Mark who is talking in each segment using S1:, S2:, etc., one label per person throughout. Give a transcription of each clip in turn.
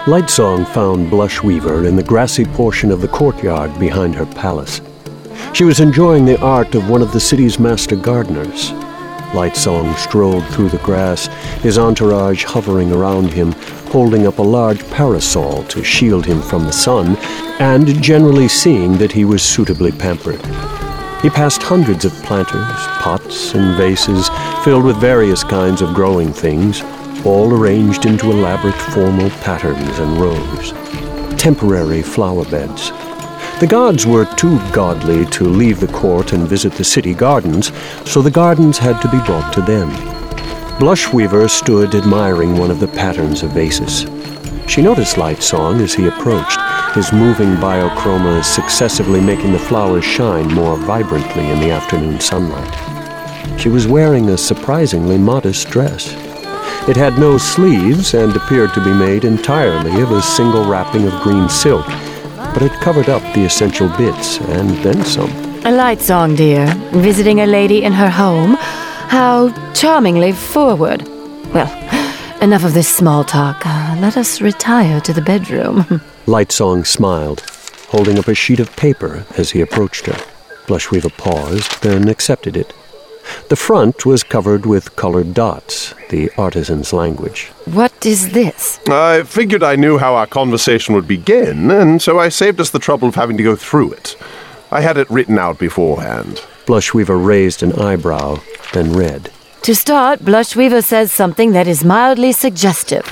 S1: Lightsong found Blushweaver in the grassy portion of the courtyard behind her palace. She was enjoying the art of one of the city's master gardeners. Lightsong strolled through the grass, his entourage hovering around him, holding up a large parasol to shield him from the sun, and generally seeing that he was suitably pampered. He passed hundreds of planters, pots, and vases filled with various kinds of growing things, all arranged into elaborate formal patterns and rows. Temporary flower beds. The gods were too godly to leave the court and visit the city gardens, so the gardens had to be brought to them. Blushweaver stood admiring one of the patterns of vases. She noticed Lightsong as he approached, his moving biochromas successively making the flowers shine more vibrantly in the afternoon sunlight. She was wearing a surprisingly modest dress. It had no sleeves and appeared to be made entirely of a single wrapping of green silk, but it covered up the essential bits and then some.
S2: A Lightsong, dear, visiting a lady in her home. How charmingly forward. Well, enough of this small talk. Let us retire to the bedroom.
S1: Lightsong smiled, holding up a sheet of paper as he approached her. Blushweaver paused, then accepted it. The front was covered with colored dots, the artisan's language.
S2: What is this?
S3: I figured I knew how our conversation would begin, and so I saved us the trouble of having to go through it. I had it written out beforehand.
S1: Blushweaver raised an eyebrow, then read.
S2: To start, Blushweaver says something that is mildly suggestive.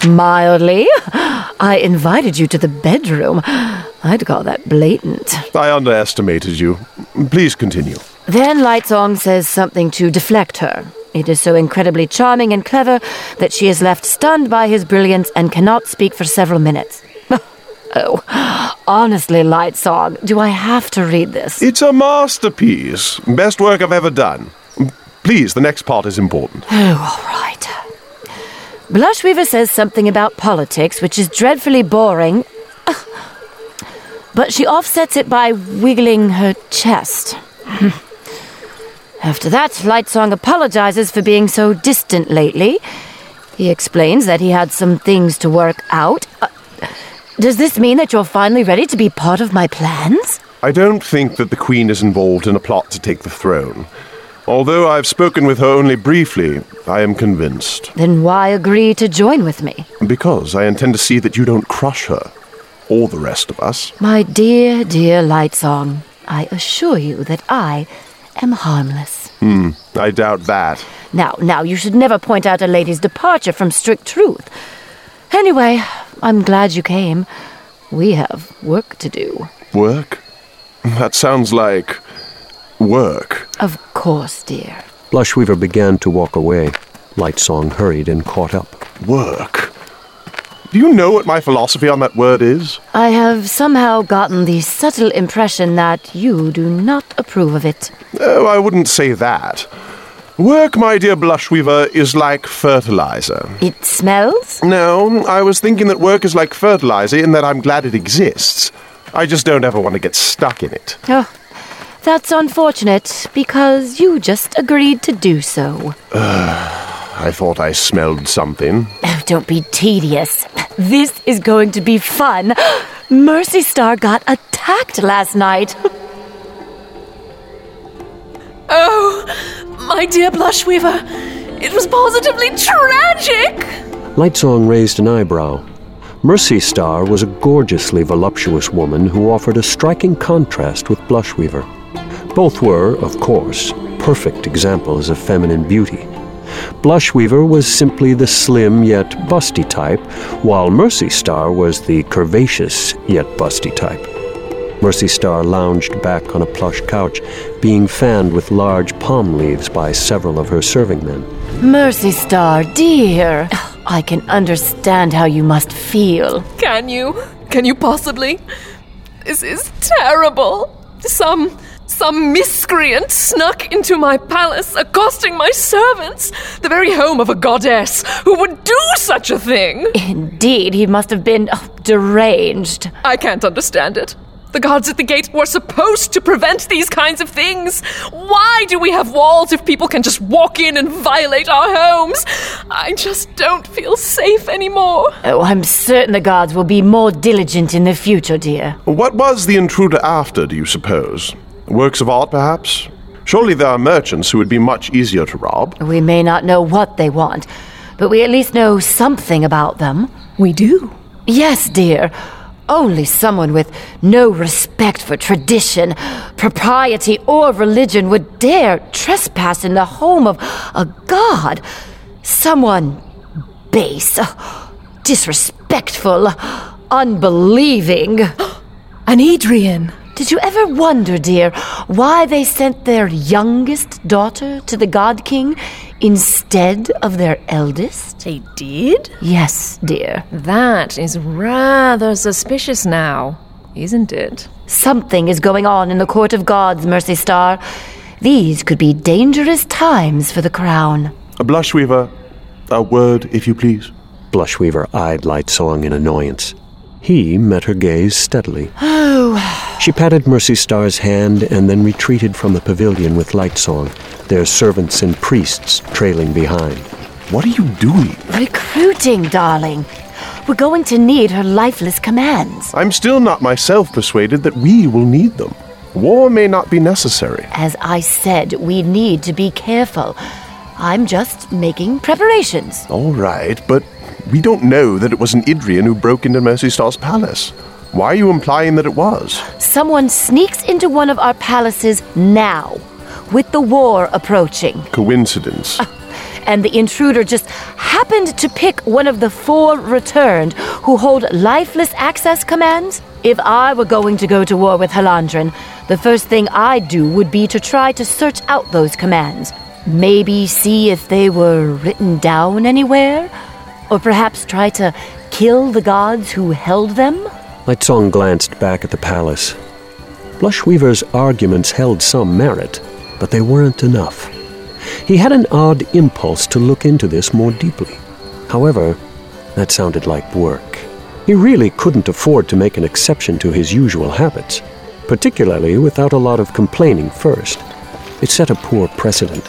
S2: Mildly? I invited you to the bedroom. I'd call that blatant.
S3: I underestimated you. Please continue.
S2: Then Lightsong says something to deflect her. It is so incredibly charming and clever that she is left stunned by his brilliance and cannot speak for several minutes. Oh, honestly, Lightsong, do I have to read this?
S3: It's a masterpiece. Best work I've ever done. Please, the next part is important.
S2: Oh, all right. Blushweaver says something about politics, which is dreadfully boring, but she offsets it by wiggling her chest. After that, Lightsong apologizes for being so distant lately. He explains that he had some things to work out. Does this mean that you're finally ready to be part of my plans?
S3: I don't think that the Queen is involved in a plot to take the throne. Although I've spoken with her only briefly, I am convinced.
S2: Then why agree to join with me?
S3: Because I intend to see that you don't crush her, or the rest of us.
S2: My dear, dear Lightsong, I assure you that I am harmless.
S3: I doubt that.
S2: Now, you should never point out a lady's departure from strict truth. Anyway, I'm glad you came. We have work to do.
S3: Work? That sounds like work.
S2: Of course, dear.
S1: Blushweaver began to walk away. Lightsong hurried and caught up.
S3: Work? Do you know what my philosophy on that word is?
S2: I have somehow gotten the subtle impression that you do not approve of it.
S3: Oh, I wouldn't say that. Work, my dear Blushweaver, is like fertilizer.
S2: It smells?
S3: No, I was thinking that work is like fertilizer in that I'm glad it exists. I just don't ever want to get stuck in it.
S2: Oh, that's unfortunate, because you just agreed to do so.
S3: I thought I smelled something.
S2: Oh, don't be tedious. This is going to be fun. Mercy Star got attacked last night.
S4: Oh, my dear Blushweaver, it was positively tragic!
S1: Lightsong raised an eyebrow. Mercy Star was a gorgeously voluptuous woman who offered a striking contrast with Blushweaver. Both were, of course, perfect examples of feminine beauty. Blushweaver was simply the slim yet busty type, while Mercy Star was the curvaceous yet busty type. Mercy Star lounged back on a plush couch, being fanned with large palm leaves by several of her serving men.
S2: Mercy Star, dear. I can understand how you must feel.
S4: Can you? Can you possibly? This is terrible. Some miscreant snuck into my palace, accosting my servants, the very home of a goddess. Who would do such a thing?
S2: Indeed, he must have been deranged.
S4: I can't understand it. The guards at the gate were supposed to prevent these kinds of things. Why do we have walls if people can just walk in and violate our homes? I just don't feel safe anymore.
S2: Oh, I'm certain the guards will be more diligent in the future, dear.
S3: What was the intruder after, do you suppose? Works of art, perhaps? Surely there are merchants who would be much easier to rob.
S2: We may not know what they want, but we at least know something about them.
S4: We do?
S2: Yes, dear. Only someone with no respect for tradition, propriety, or religion would dare trespass in the home of a god. Someone base, disrespectful, unbelieving.
S4: An Adrian.
S2: Did you ever wonder, dear, why they sent their youngest daughter to the God King instead of their eldest?
S4: They did?
S2: Yes, dear.
S4: That is rather suspicious now, isn't it?
S2: Something is going on in the Court of Gods, Mercy Star. These could be dangerous times for the crown.
S3: Blushweaver, a word, if you please.
S1: Blushweaver eyed Lightsong in annoyance. He met her gaze steadily.
S2: Oh.
S1: She patted Mercy Star's hand and then retreated from the pavilion with Lightsong, their servants and priests trailing behind.
S3: What are you doing?
S2: Recruiting, darling. We're going to need her lifeless commands.
S3: I'm still not myself persuaded that we will need them. War may not be necessary.
S2: As I said, we need to be careful. I'm just making preparations.
S3: All right, but we don't know that it was an Idrian who broke into Mercy Star's palace. Why are you implying that it was?
S2: Someone sneaks into one of our palaces now, with the war approaching.
S3: Coincidence.
S2: And the intruder just happened to pick one of the 4 returned who hold lifeless access commands? If I were going to go to war with Halandren, the first thing I'd do would be to try to search out those commands. Maybe see if they were written down anywhere? Or perhaps try to kill the gods who held them?
S1: Lightsong glanced back at the palace. Blushweaver's arguments held some merit, but they weren't enough. He had an odd impulse to look into this more deeply. However, that sounded like work. He really couldn't afford to make an exception to his usual habits, particularly without a lot of complaining first. It set a poor precedent.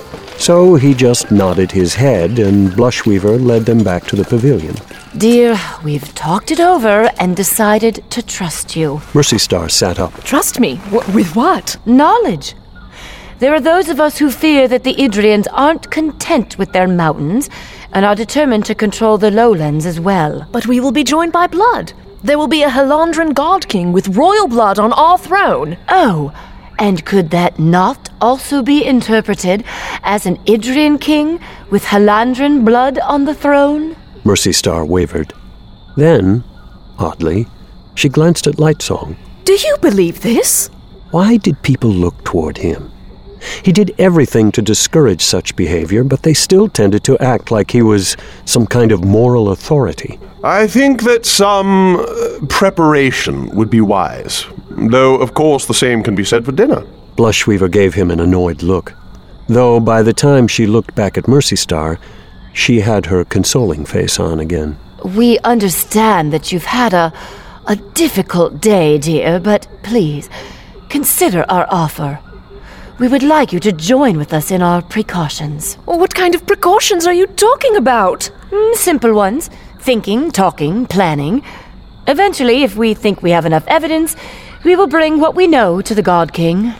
S1: So he just nodded his head, and Blushweaver led them back to the pavilion.
S2: Dear, we've talked it over and decided to trust you.
S1: Mercy Star sat up.
S4: Trust me? With what?
S2: Knowledge. There are those of us who fear that the Idrians aren't content with their mountains and are determined to control the lowlands as well.
S4: But we will be joined by blood. There will be a Halandren God King with royal blood on our throne.
S2: Oh, and could that not also be interpreted as an Idrian king with Halandren blood on the throne?
S1: Mercy Star wavered. Then, oddly, she glanced at Lightsong.
S4: Do you believe this?
S1: Why did people look toward him? He did everything to discourage such behavior, but they still tended to act like he was some kind of moral authority.
S3: I think that some preparation would be wise. Though, of course, the same can be said for dinner.
S1: Blushweaver gave him an annoyed look. Though by the time she looked back at Mercy Star, she had her consoling face on again.
S2: We understand that you've had a difficult day, dear, but please, consider our offer. We would like you to join with us in our precautions.
S4: What kind of precautions are you talking about?
S2: Simple ones. Thinking, talking, planning. Eventually, if we think we have enough evidence, we will bring what we know to the God King.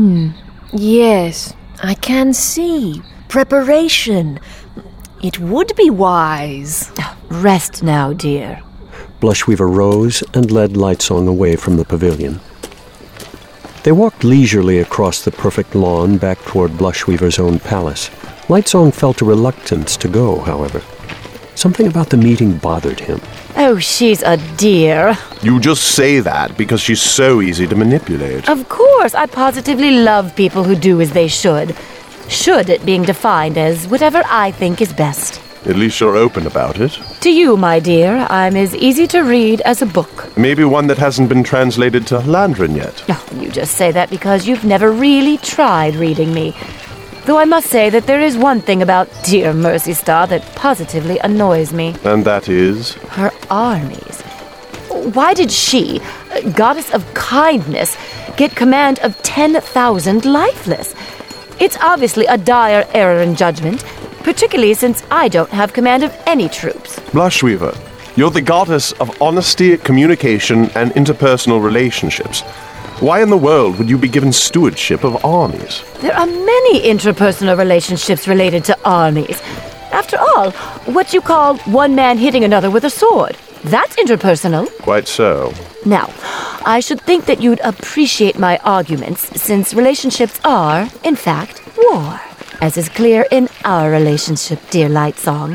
S4: Yes, I can see. Preparation. It would be wise.
S2: Rest now, dear.
S1: Blushweaver rose and led Lightsong away from the pavilion. They walked leisurely across the perfect lawn back toward Blushweaver's own palace. Lightsong felt a reluctance to go, however. Something about the meeting bothered him.
S2: Oh, she's a dear.
S3: You just say that because she's so easy to manipulate.
S2: Of course, I positively love people who do as they should. Should it being defined as whatever I think is best.
S3: At least you're open about it.
S2: To you, my dear, I'm as easy to read as a book.
S3: Maybe one that hasn't been translated to Halandren yet.
S2: Oh, you just say that because you've never really tried reading me. Though I must say that there is one thing about dear Mercy Star that positively annoys me.
S3: And that is?
S2: Her armies. Why did she, goddess of kindness, get command of 10,000 lifeless? It's obviously a dire error in judgment, particularly since I don't have command of any troops.
S3: Blushweaver, you're the goddess of honesty, communication, and interpersonal relationships. Why in the world would you be given stewardship of armies?
S2: There are many interpersonal relationships related to armies. After all, what you call one man hitting another with a sword, that's interpersonal.
S3: Quite so.
S2: Now, I should think that you'd appreciate my arguments, since relationships are, in fact, war. As is clear in our relationship, dear Lightsong.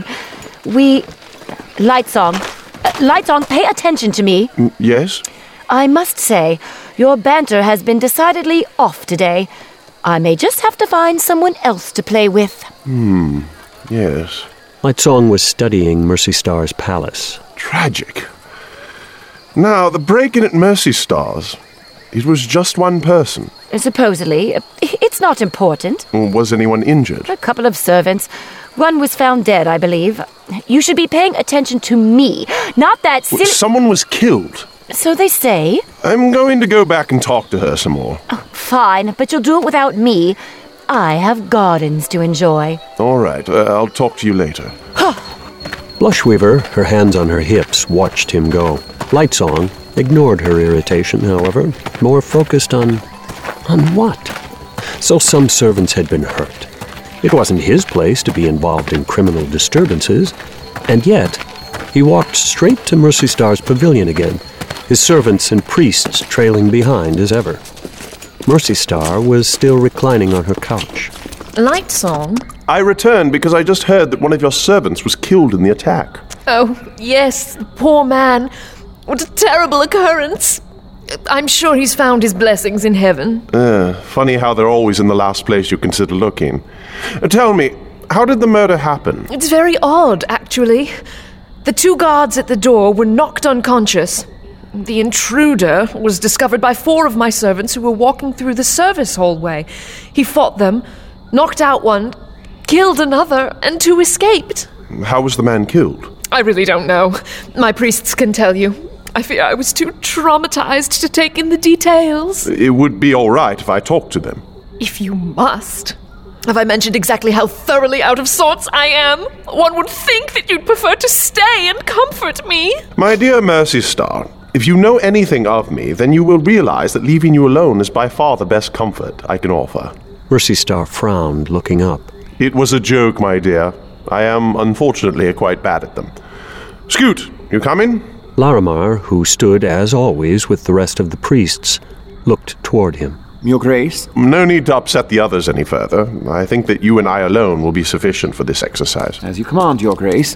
S2: Lightsong, pay attention to me.
S3: Yes?
S2: I must say, your banter has been decidedly off today. I may just have to find someone else to play with.
S3: Yes.
S1: Lightsong was studying Mercy Star's palace.
S3: Tragic. Now, the break-in at Mercy Star's, it was just one person.
S2: Supposedly. It's not important.
S3: Was anyone injured?
S2: A couple of servants. One was found dead, I believe. You should be paying attention to me, not that silly...
S3: Someone was killed.
S2: So they say.
S3: I'm going to go back and talk to her some more.
S2: Oh, fine, but you'll do it without me. I have gardens to enjoy.
S3: All right, I'll talk to you later.
S1: Blushweaver, her hands on her hips, watched him go. Lightsong ignored her irritation, however, more focused on what? So some servants had been hurt. It wasn't his place to be involved in criminal disturbances, and yet he walked straight to Mercy Star's pavilion again, his servants and priests trailing behind as ever. Mercy Star was still reclining on her couch.
S4: Lightsong?
S3: I returned because I just heard that one of your servants was killed in the attack.
S4: Oh, yes, poor man. What a terrible occurrence. I'm sure he's found his blessings in heaven.
S3: Funny how they're always in the last place you consider looking. Tell me, how did the murder happen?
S4: It's very odd, actually. The two guards at the door were knocked unconscious. The intruder was discovered by 4 of my servants who were walking through the service hallway. He fought them, knocked out one, killed another, and 2 escaped.
S3: How was the man killed?
S4: I really don't know. My priests can tell you. I fear I was too traumatized to take in the details.
S3: It would be all right if I talked to them.
S4: If you must. Have I mentioned exactly how thoroughly out of sorts I am? One would think that you'd prefer to stay and comfort me.
S3: My dear Mercy Star, if you know anything of me, then you will realize that leaving you alone is by far the best comfort I can offer.
S1: Mercy Star frowned, looking up.
S3: It was a joke, my dear. I am, unfortunately, quite bad at them. Scoot, you coming?
S1: Larimar, who stood, as always, with the rest of the priests, looked toward him.
S5: Your Grace?
S3: No need to upset the others any further. I think that you and I alone will be sufficient for this exercise.
S5: As you command, Your Grace.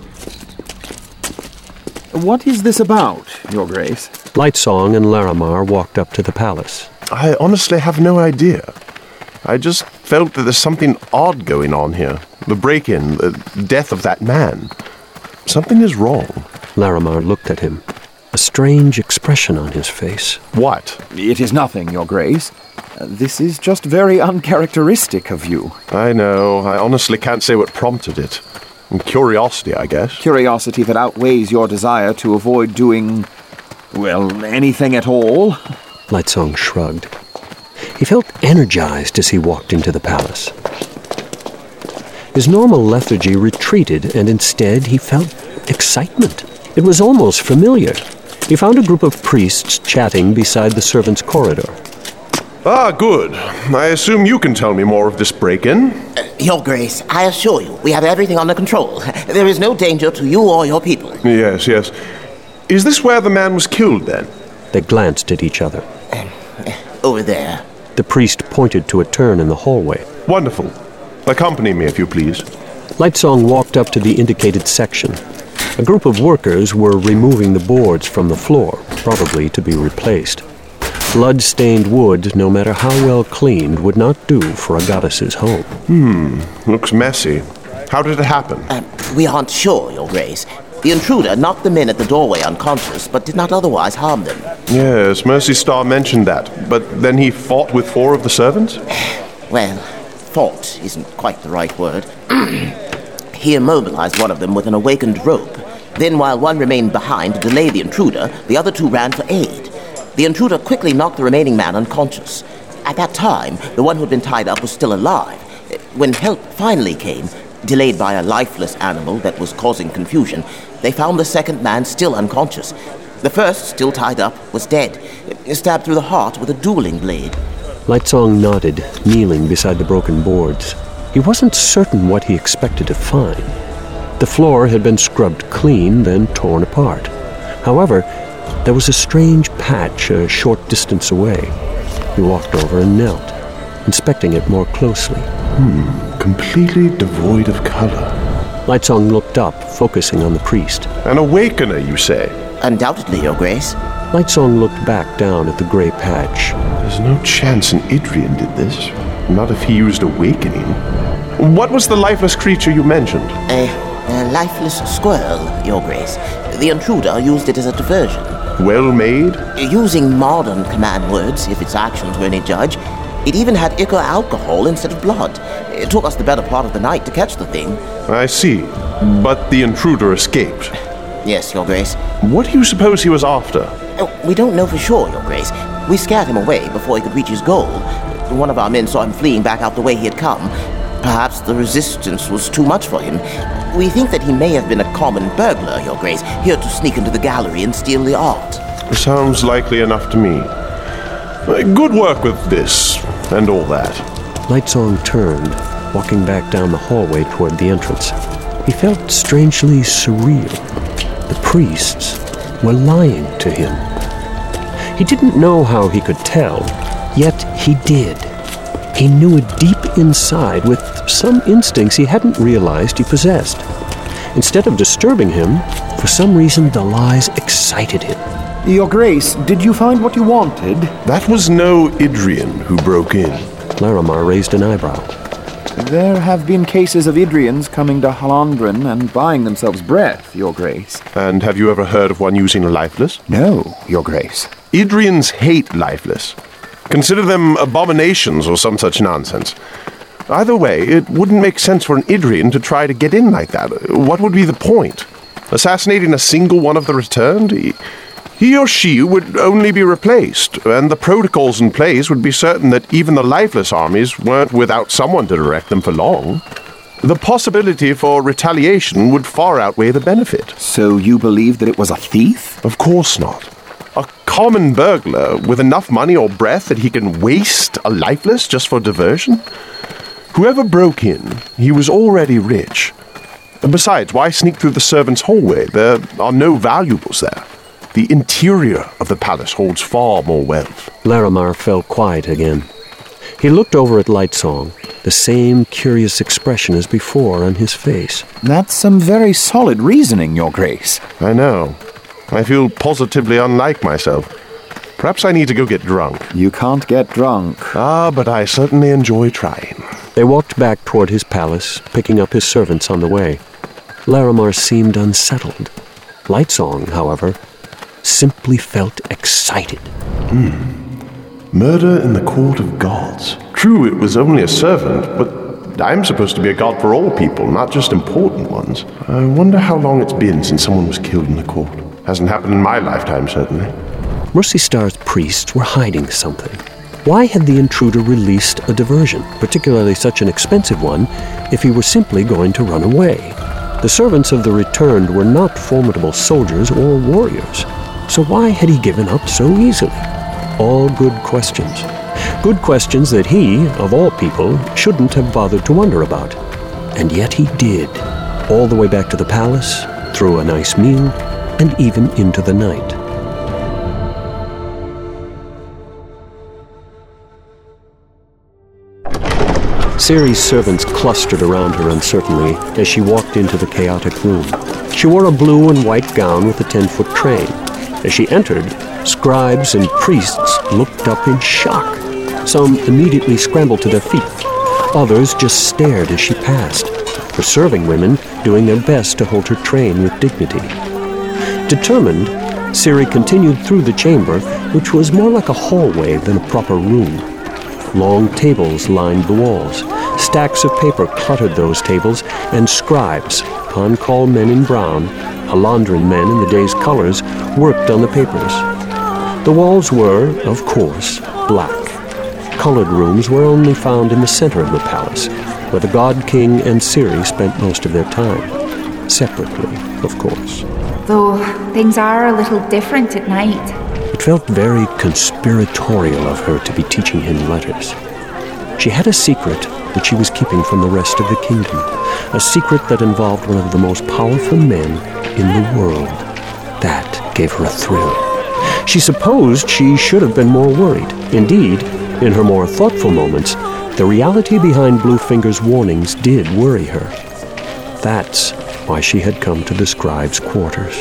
S5: What is this about, Your Grace?
S1: Lightsong and Larimar walked up to the palace.
S3: I honestly have no idea. I just felt that there's something odd going on here. The break-in, the death of that man. Something is wrong.
S1: Larimar looked at him, a strange expression on his face.
S3: What?
S5: It is nothing, Your Grace. This is just very uncharacteristic of you.
S3: I know. I honestly can't say what prompted it. Curiosity, I guess.
S5: Curiosity that outweighs your desire to avoid doing, well, anything at all.
S1: Lightsong shrugged. He felt energized as he walked into the palace. His normal lethargy retreated, and instead he felt excitement. It was almost familiar. He found a group of priests chatting beside the servants' corridor.
S3: Ah, good. I assume you can tell me more of this break-in.
S6: Your Grace, I assure you, we have everything under control. There is no danger to you or your people.
S3: Yes. Is this where the man was killed, then?
S1: They glanced at each other.
S6: Over there.
S1: The priest pointed to a turn in the hallway.
S3: Wonderful. Accompany me, if you please.
S1: Lightsong walked up to the indicated section. A group of workers were removing the boards from the floor, probably to be replaced. Blood-stained wood, no matter how well cleaned, would not do for a goddess's home.
S3: Looks messy. How did it happen?
S6: We aren't sure, Your Grace. The intruder knocked the men at the doorway unconscious, but did not otherwise harm them.
S3: Yes, Mercy Star mentioned that. But then he fought with 4 of the servants?
S6: Well, fought isn't quite the right word. He immobilized one of them with an awakened rope. Then, while one remained behind to delay the intruder, the other 2 ran for aid. The intruder quickly knocked the remaining man unconscious. At that time, the one who had been tied up was still alive. When help finally came, delayed by a lifeless animal that was causing confusion, they found the second man still unconscious. The first, still tied up, was dead, stabbed through the heart with a dueling blade.
S1: Lightsong nodded, kneeling beside the broken boards. He wasn't certain what he expected to find. The floor had been scrubbed clean, then torn apart. However, there was a strange patch a short distance away. He walked over and knelt, inspecting it more closely.
S3: Completely devoid of color.
S1: Lightsong looked up, focusing on the priest.
S3: An awakener, you say?
S6: Undoubtedly, Your Grace.
S1: Lightsong looked back down at the gray patch.
S3: There's no chance an Idrian did this. Not if he used awakening. What was the lifeless creature you mentioned?
S6: A lifeless squirrel, Your Grace. The intruder used it as a diversion.
S3: Well made?
S6: Using modern command words, if its actions were any judge, it even had ichor alcohol instead of blood. It took us the better part of the night to catch the thing.
S3: I see. But the intruder escaped.
S6: Yes, Your Grace.
S3: What do you suppose he was after?
S6: We don't know for sure, Your Grace. We scared him away before he could reach his goal. One of our men saw him fleeing back out the way he had come. Perhaps the resistance was too much for him. We think that he may have been a common burglar, Your Grace, here to sneak into the gallery and steal the art.
S3: Sounds likely enough to me. Good work with this, and all that.
S1: Lightsong turned, walking back down the hallway toward the entrance. He felt strangely surreal. The priests were lying to him. He didn't know how he could tell, yet he did. He knew it deep inside with some instincts he hadn't realized he possessed. Instead of disturbing him, for some reason the lies excited him.
S5: Your Grace, did you find what you wanted?
S3: That was no Idrian who broke in.
S1: Laramar raised an eyebrow.
S5: There have been cases of Idrians coming to Halandren and buying themselves breath, Your Grace.
S3: And have you ever heard of one using a lifeless?
S5: No, Your Grace.
S3: Idrians hate lifeless. Consider them abominations or some such nonsense. Either way, it wouldn't make sense for an Idrian to try to get in like that. What would be the point? Assassinating a single one of the returned? He or she would only be replaced, and the protocols in place would be certain that even the lifeless armies weren't without someone to direct them for long. The possibility for retaliation would far outweigh the benefit.
S5: So you believe that it was a thief?
S3: Of course not. A common burglar with enough money or breath that he can waste a lifeless just for diversion? Whoever broke in, he was already rich. Besides, why sneak through the servants' hallway? There are no valuables there. The interior of the palace holds far more wealth.
S1: Laramar fell quiet again. He looked over at Lightsong, the same curious expression as before on his face.
S5: That's some very solid reasoning, Your Grace.
S3: I know. I feel positively unlike myself. Perhaps I need to go get drunk.
S5: You can't get drunk.
S3: But I certainly enjoy trying.
S1: They walked back toward his palace, picking up his servants on the way. Laramar seemed unsettled. Lightsong, however, simply felt excited.
S3: Murder in the court of gods. True, it was only a servant, but I'm supposed to be a god for all people, not just important ones. I wonder how long it's been since someone was killed in the court. Hasn't happened in my lifetime, certainly.
S1: Mercy Star's priests were hiding something. Why had the intruder released a diversion, particularly such an expensive one, if he were simply going to run away? The servants of the returned were not formidable soldiers or warriors. So why had he given up so easily? All good questions. Good questions that he, of all people, shouldn't have bothered to wonder about. And yet he did, all the way back to the palace, through a nice meal, and even into the night. Ciri's servants clustered around her uncertainly as she walked into the chaotic room. She wore a blue and white gown with a 10-foot train. As she entered, scribes and priests looked up in shock. Some immediately scrambled to their feet. Others just stared as she passed, her serving women doing their best to hold her train with dignity. Determined, Ciri continued through the chamber, which was more like a hallway than a proper room. Long tables lined the walls. Stacks of paper cluttered those tables, and scribes, on-call men in brown, Halandren men in the day's colors, worked on the papers. The walls were, of course, black. Colored rooms were only found in the center of the palace, where the God King and Ciri spent most of their time. Separately, of course.
S7: Though things are a little different at night.
S1: It felt very conspiratorial of her to be teaching him letters. She had a secret that she was keeping from the rest of the kingdom, a secret that involved one of the most powerful men in the world. That gave her a thrill. She supposed she should have been more worried. Indeed, in her more thoughtful moments, the reality behind Bluefinger's warnings did worry her. That's why she had come to the scribe's quarters.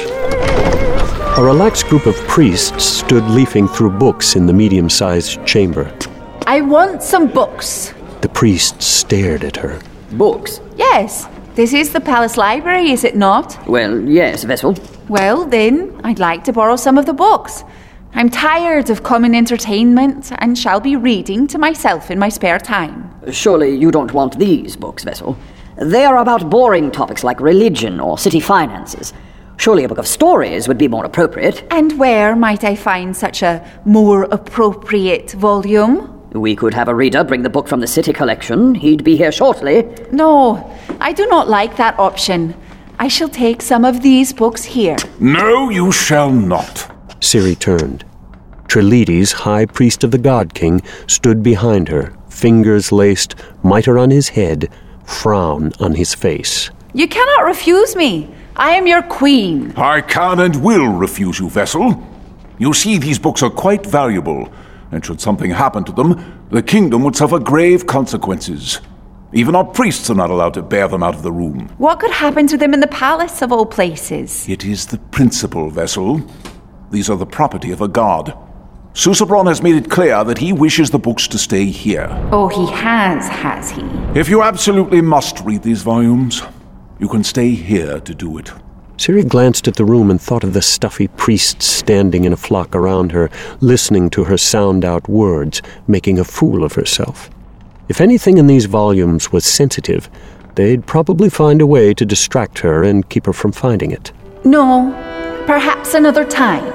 S1: A relaxed group of priests stood leafing through books in the medium-sized chamber.
S7: I want some books.
S1: The priests stared at her.
S8: Books?
S7: Yes. This is the palace library, is it not?
S8: Well, yes, Vessel.
S7: Well, then, I'd like to borrow some of the books. I'm tired of common entertainment and shall be reading to myself in my spare time.
S8: Surely you don't want these books, Vessel. They are about boring topics like religion or city finances. Surely a book of stories would be more appropriate.
S7: And where might I find such a more appropriate volume?
S8: We could have a reader bring the book from the city collection. He'd be here shortly.
S7: No, I do not like that option. I shall take some of these books here.
S9: No, you shall not.
S1: Ciri turned. Treleades, High Priest of the God King, stood behind her, fingers laced, mitre on his head, frown on his face.
S7: You cannot refuse me. I am your queen.
S9: I can and will refuse you, Vessel. You see, these books are quite valuable, and should something happen to them, the kingdom would suffer grave consequences. Even our priests are not allowed to bear them out of the room.
S7: What could happen to them in the palace, of all places?
S9: It is the principle, Vessel. These are the property of a god. Susebron has made it clear that he wishes the books to stay here.
S7: Oh, he has he?
S9: If you absolutely must read these volumes, you can stay here to do it.
S1: Ciri glanced at the room and thought of the stuffy priests standing in a flock around her, listening to her sound out words, making a fool of herself. If anything in these volumes was sensitive, they'd probably find a way to distract her and keep her from finding it.
S7: No, perhaps another time.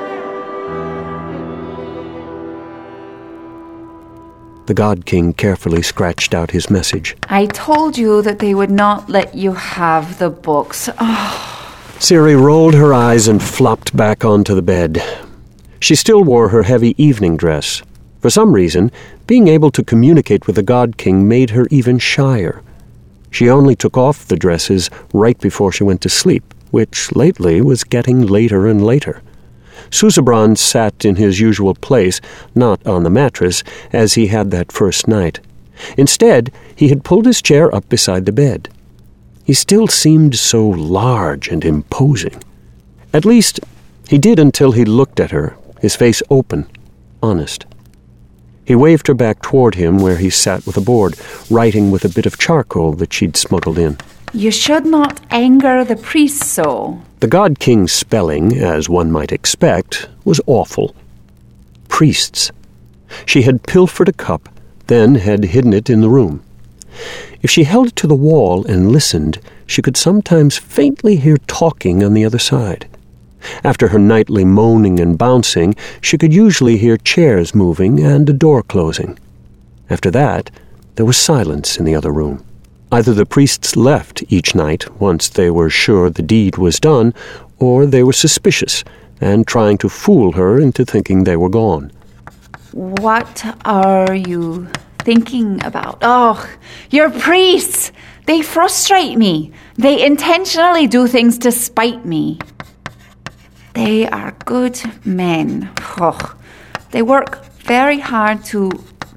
S1: The God King carefully scratched out his message.
S7: I told you that they would not let you have the books.
S1: Ciri rolled her eyes and flopped back onto the bed. She still wore her heavy evening dress. For some reason, being able to communicate with the God King made her even shyer. She only took off the dresses right before she went to sleep, which lately was getting later and later. Susebron sat in his usual place, not on the mattress, as he had that first night. Instead, he had pulled his chair up beside the bed. He still seemed so large and imposing. At least, he did until he looked at her, his face open, honest. He waved her back toward him where he sat with a board, writing with a bit of charcoal that she'd smuggled in.
S7: You should not anger the priests so.
S1: The God King's spelling, as one might expect, was awful. Priests. She had pilfered a cup, then had hidden it in the room. If she held it to the wall and listened, she could sometimes faintly hear talking on the other side. After her nightly moaning and bouncing, she could usually hear chairs moving and a door closing. After that, there was silence in the other room. Either the priests left each night once they were sure the deed was done, or they were suspicious and trying to fool her into thinking they were gone.
S7: What are you thinking about? Oh, your priests! They frustrate me. They intentionally do things to spite me. They are good men. Oh, they work very hard to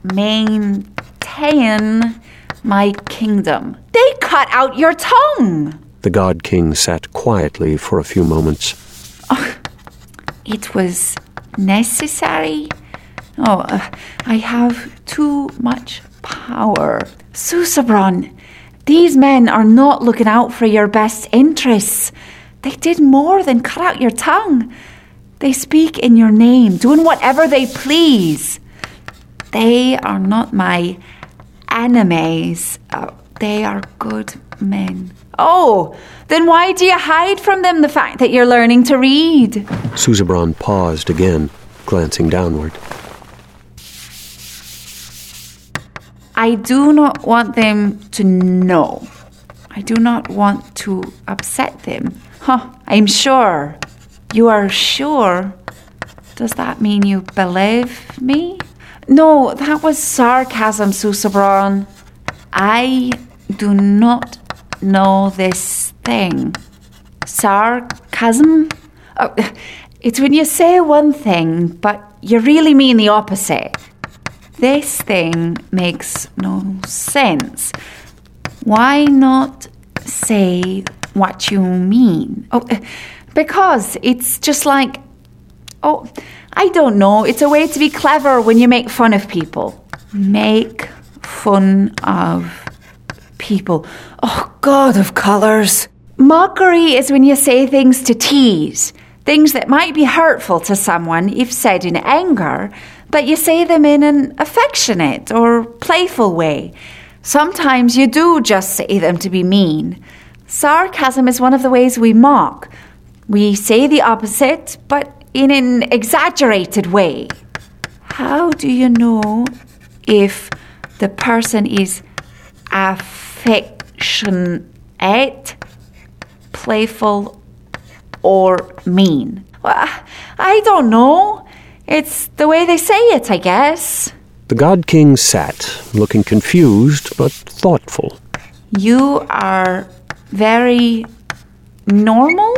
S7: maintain my kingdom. They cut out your tongue.
S1: The God King sat quietly for a few moments.
S7: Oh, it was necessary. I have too much power. Susebron, these men are not looking out for your best interests. They did more than cut out your tongue. They speak in your name, doing whatever they please. They are not my enemies. They are good men. Oh, then why do you hide from them the fact that you're learning to read?
S1: Susebron paused again. glancing downward.
S7: I do not want them to know. I do not want to upset them. I'm sure. You are sure? Does that mean you believe me? No, that was sarcasm, Susebron. I do not know this thing. Sarcasm? Oh, it's when you say one thing, but you really mean the opposite. This thing makes no sense. Why not say what you mean? Because it's just like... I don't know. It's a way to be clever when you make fun of people. Make fun of people. Oh, God of colours. Mockery is when you say things to tease. Things that might be hurtful to someone if said in anger, but you say them in an affectionate or playful way. Sometimes you do just say them to be mean. Sarcasm is one of the ways we mock. We say the opposite, but in an exaggerated way. How do you know if the person is affectionate, playful, or mean? Well, I don't know. It's the way they say it, I guess.
S1: The God King sat, looking confused but thoughtful.
S7: You are very normal?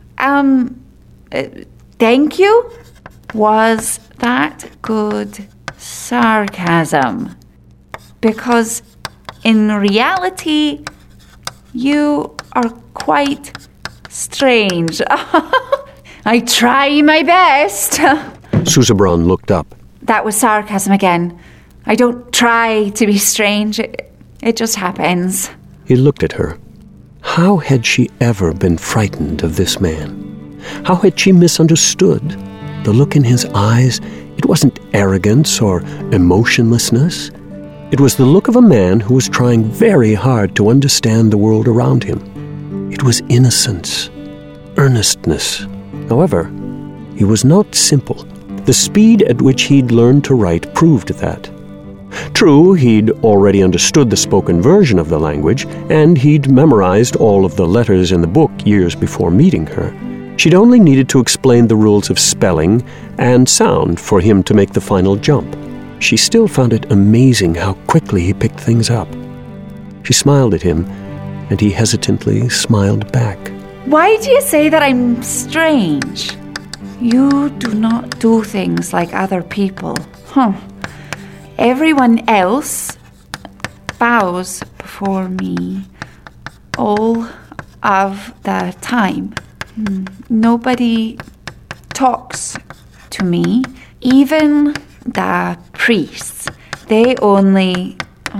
S7: Thank you? Was that good sarcasm? Because in reality, you are quite strange. I try my best.
S1: Susebron looked up.
S7: That was sarcasm again. I don't try to be strange. It just happens.
S1: He looked at her. How had she ever been frightened of this man? How had she misunderstood? The look in his eyes, it wasn't arrogance or emotionlessness. It was the look of a man who was trying very hard to understand the world around him. It was innocence, earnestness. However, he was not simple. The speed at which he'd learned to write proved that. True, he'd already understood the spoken version of the language, and he'd memorized all of the letters in the book years before meeting her. She'd only needed to explain the rules of spelling and sound for him to make the final jump. She still found it amazing how quickly he picked things up. She smiled at him, and he hesitantly smiled back.
S7: Why do you say that I'm strange? You do not do things like other people. Everyone else bows before me all of the time. Nobody talks to me. Even the priests. They only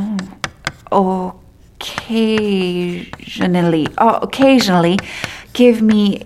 S7: occasionally give me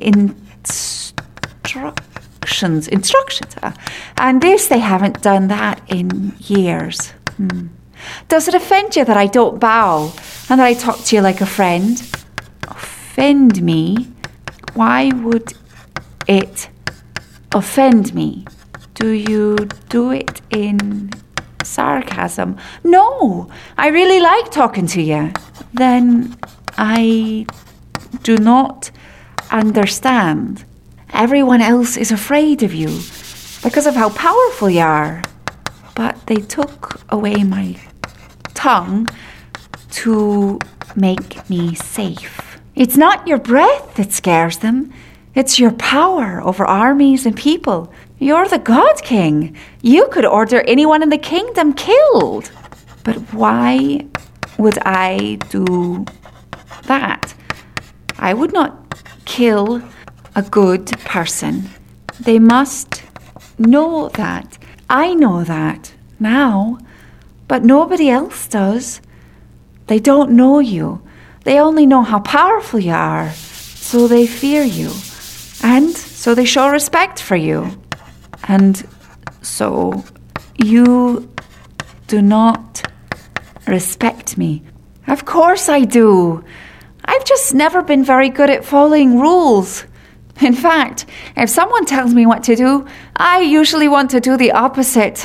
S7: instructions. And this, they haven't done that in years. Does it offend you that I don't bow and that I talk to you like a friend? Offend me? Why would it offend me? Do you do it in sarcasm? No, I really like talking to you. Then I do not understand. Everyone else is afraid of you because of how powerful you are. But they took away my tongue to make me safe. It's not your breath that scares them. It's your power over armies and people. You're the God King. You could order anyone in the kingdom killed. But why would I do that? I would not kill a good person. They must know that. I know that now, but nobody else does. They don't know you. They only know how powerful you are, so they fear you, and so they show respect for you. And so you do not respect me. Of course I do. I've just never been very good at following rules. In fact, if someone tells me what to do, I usually want to do the opposite.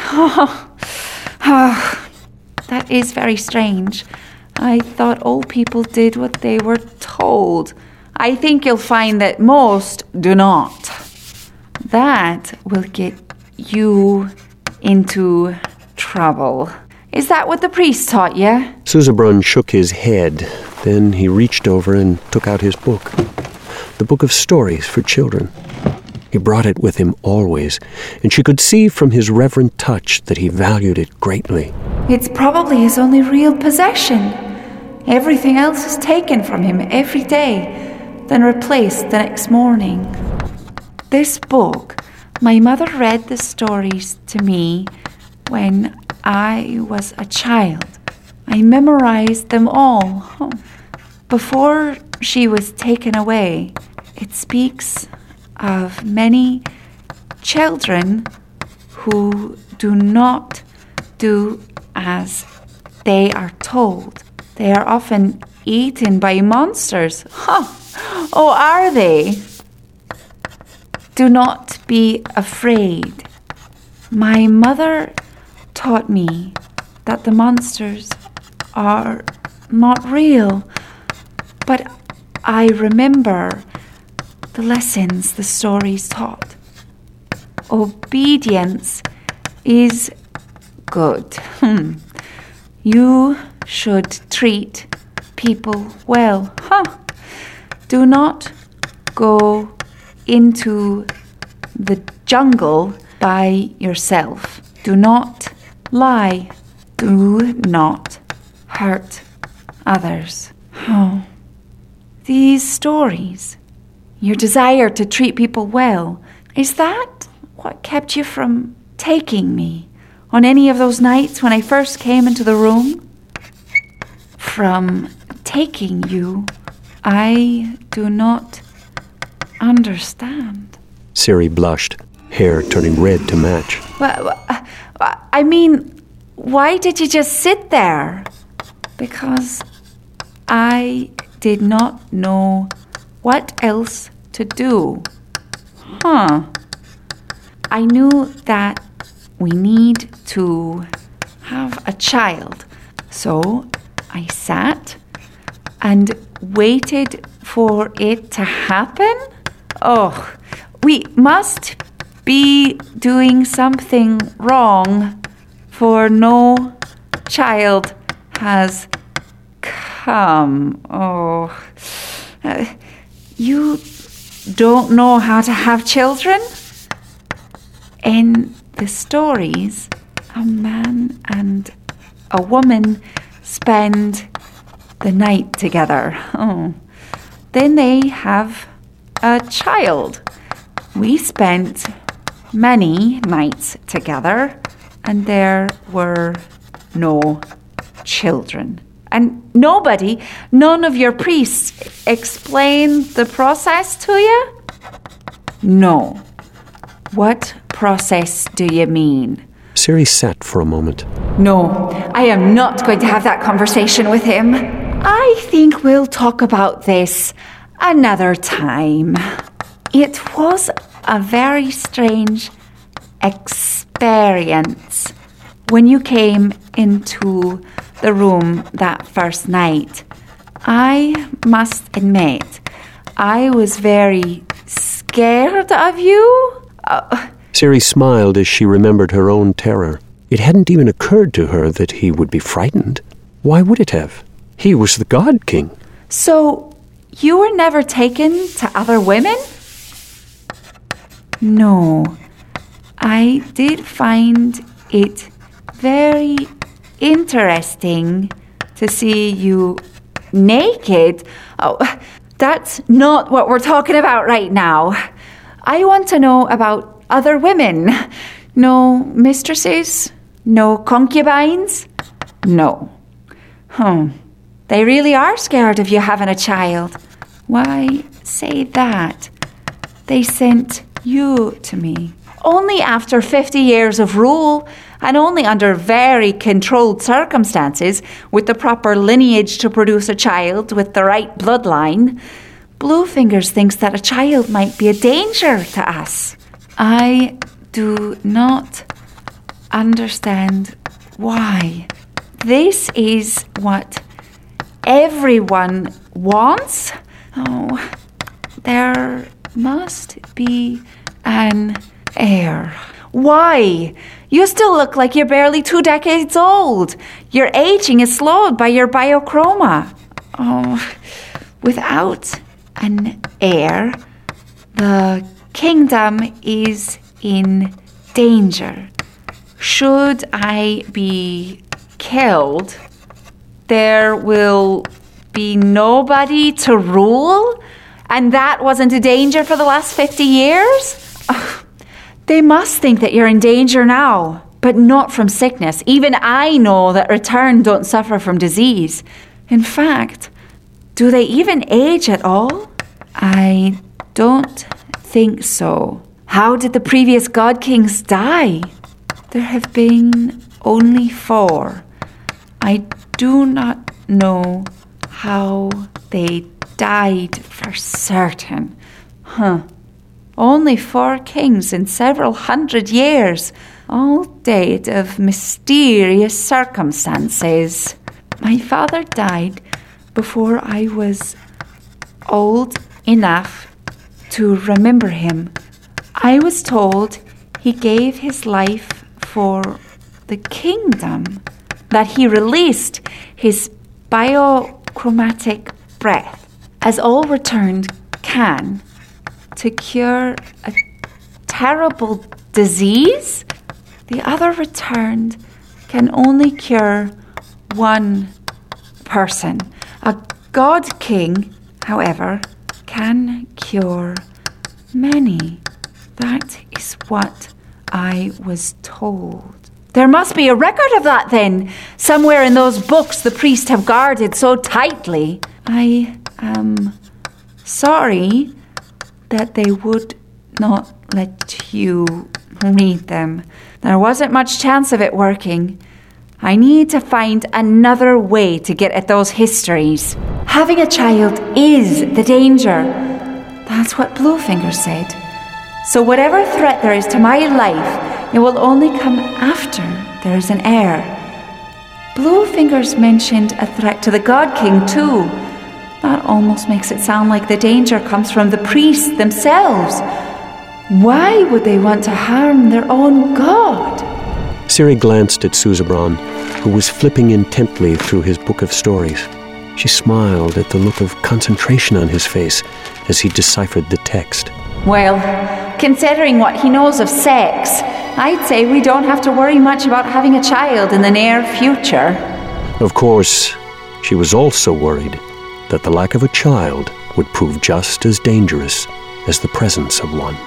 S7: That is very strange. I thought old people did what they were told. I think you'll find that most do not. That will get you into trouble. Is that what the priest taught you?
S1: Susebron shook his head. Then he reached over and took out his book. The book of stories for children. He brought it with him always, and she could see from his reverent touch that he valued it greatly.
S7: It's probably his only real possession. Everything else is taken from him every day, then replaced the next morning. This book, my mother read the stories to me when I was a child. I memorized them all. Before she was taken away, it speaks of many children who do not do as they are told. They are often eaten by monsters. Oh, are they? Do not be afraid. My mother taught me that the monsters are not real, but I remember the lessons the stories taught. Obedience is good. You should treat people well. Do not go into the jungle by yourself. Do not lie. Do not hurt others. These stories, your desire to treat people well, is that what kept you from taking me on any of those nights when I first came into the room? From taking you, I do not understand.
S1: Ciri blushed, hair turning red to match.
S7: I mean, why did you just sit there? Because I did not know what else to do. I knew that we need to have a child. So I sat and waited for it to happen. We must be doing something wrong, for no child has come. You don't know how to have children? In the stories, a man and a woman spend the night together. Then they have a child. We spent many nights together, and there were no children. And none of your priests explained the process to you? No. What process do you mean?
S1: Ciri sat for a moment.
S7: No, I am not going to have that conversation with him. I think we'll talk about this another time. It was a very strange experience when you came into the room that first night. I must admit, I was very scared of you.
S1: Ciri smiled as she remembered her own terror. It hadn't even occurred to her that he would be frightened. Why would it have? He was the God King.
S7: So, you were never taken to other women? No. I did find it very interesting to see you naked. That's not what we're talking about right now. I want to know about other women. No mistresses? No concubines? No. They really are scared of you having a child. Why say that? They sent you to me. Only after 50 years of rule, and only under very controlled circumstances, with the proper lineage to produce a child with the right bloodline. Bluefingers thinks that a child might be a danger to us. I do not understand why. This is what everyone wants. Oh, there must be an heir. Why? You still look like you're barely 2 decades old. Your aging is slowed by your biochroma. Oh, without an heir, the kingdom is in danger. Should I be killed, there will be nobody to rule? And that wasn't a danger for the last 50 years? Oh, they must think that you're in danger now, but not from sickness. Even I know that Return don't suffer from disease. In fact, do they even age at all? I don't think so. How did the previous God Kings die? There have been only 4. I do not know how they died for certain. Only 4 kings in several hundred years, all died of mysterious circumstances. My father died before I was old enough to remember him. I was told he gave his life for the kingdom, that he released his biochromatic breath, as all returned can, to cure a terrible disease. The other returned can only cure one person. A God King, however, can cure many. That is what I was told. There must be a record of that then, somewhere in those books the priests have guarded so tightly. I am sorry that they would not let you read them. There wasn't much chance of it working. I need to find another way to get at those histories. Having a child is the danger. That's what Bluefinger said. So whatever threat there is to my life, it will only come after there is an heir. Bluefingers mentioned a threat to the God King too. That almost makes it sound like the danger comes from the priests themselves. Why would they want to harm their own god?
S1: Ciri glanced at Susebron, who was flipping intently through his book of stories. She smiled at the look of concentration on his face as he deciphered the text.
S7: Well, considering what he knows of sex, I'd say we don't have to worry much about having a child in the near future.
S1: Of course, she was also worried that the lack of a child would prove just as dangerous as the presence of one.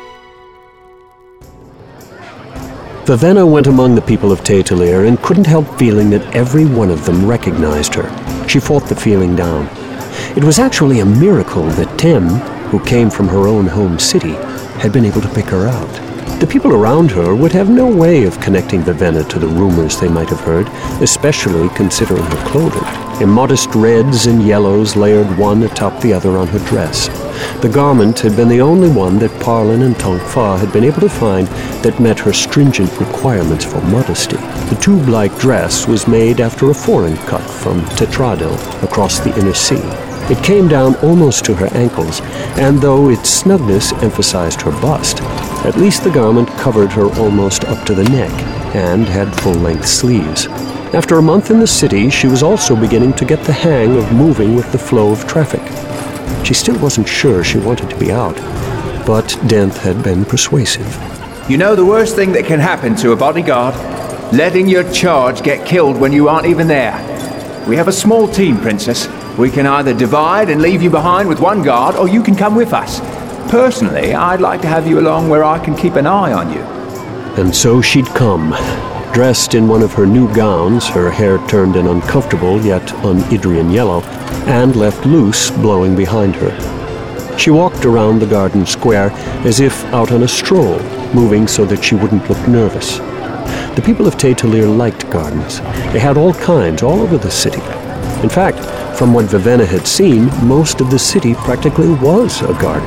S1: Vivenna went among the people of Teitalir and couldn't help feeling that every one of them recognized her. She fought the feeling down. It was actually a miracle that Tem, who came from her own home city, had been able to pick her out. The people around her would have no way of connecting Vivenna to the rumors they might have heard, especially considering her clothing. Immodest reds and yellows layered one atop the other on her dress. The garment had been the only one that Parlin and Tongfa had been able to find that met her stringent requirements for modesty. The tube-like dress was made after a foreign cut from Tetradil across the inner sea. It came down almost to her ankles, and though its snugness emphasized her bust, at least the garment covered her almost up to the neck and had full-length sleeves. After a month in the city, she was also beginning to get the hang of moving with the flow of traffic. She still wasn't sure she wanted to be out, but Denth had been persuasive.
S10: You know the worst thing that can happen to a bodyguard? Letting your charge get killed when you aren't even there. We have a small team, Princess. We can either divide and leave you behind with one guard, or you can come with us. Personally, I'd like to have you along where I can keep an eye on you.
S1: And so she'd come, dressed in one of her new gowns, her hair turned an uncomfortable yet un-Idrian yellow, and left loose, blowing behind her. She walked around the garden square as if out on a stroll, moving so that she wouldn't look nervous. The people of Teitalir liked gardens. They had all kinds all over the city. In fact, From what Vivenna had seen, most of the city practically was a garden.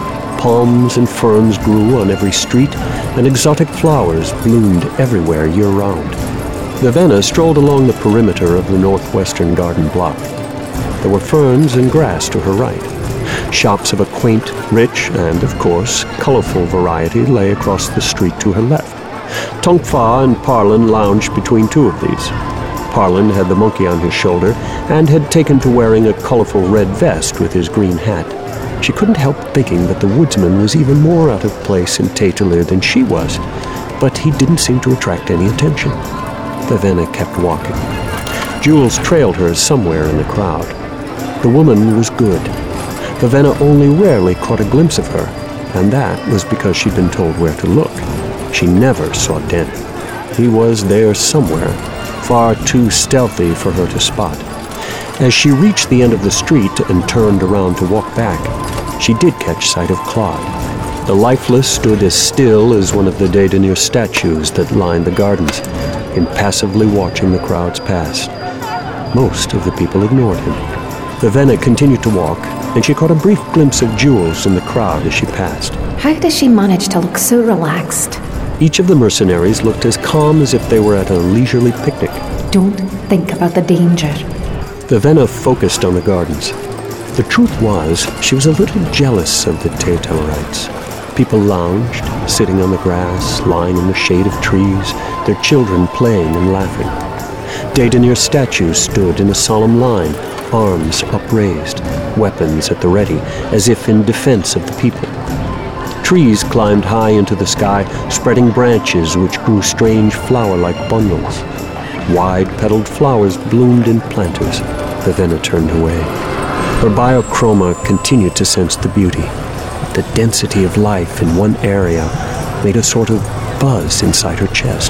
S1: Palms and ferns grew on every street, and exotic flowers bloomed everywhere year-round. Vivenna strolled along the perimeter of the northwestern garden block. There were ferns and grass to her right. Shops of a quaint, rich, and, of course, colorful variety lay across the street to her left. Tong Fa and Parlin lounged between two of these. Parlin had the monkey on his shoulder and had taken to wearing a colorful red vest with his green hat. She couldn't help thinking that the woodsman was even more out of place in Taitalir than she was, but he didn't seem to attract any attention. Vivenna kept walking. Jules trailed her somewhere in the crowd. The woman was good. Vivenna only rarely caught a glimpse of her, and that was because she'd been told where to look. She never saw Denth. He was there somewhere, far too stealthy for her to spot. As she reached the end of the street and turned around to walk back, she did catch sight of Claude. The lifeless stood as still as one of the Dédainir statues that lined the gardens, impassively watching the crowds pass. Most of the people ignored him. Vivenna continued to walk, and she caught a brief glimpse of Jules in the crowd as she passed.
S11: How does she manage to look so relaxed?
S1: Each of the mercenaries looked as calm as if they were at a leisurely picnic.
S11: Don't think about the danger.
S1: Vivenna focused on the gardens. The truth was, she was a little jealous of the Taitellarites. People lounged, sitting on the grass, lying in the shade of trees, their children playing and laughing. Dédainir statues stood in a solemn line, arms upraised, weapons at the ready, as if in defense of the people. Trees climbed high into the sky, spreading branches which grew strange flower-like bundles. Wide-petaled flowers bloomed in planters. Vivenna turned away. Her biochroma continued to sense the beauty. The density of life in one area made a sort of buzz inside her chest.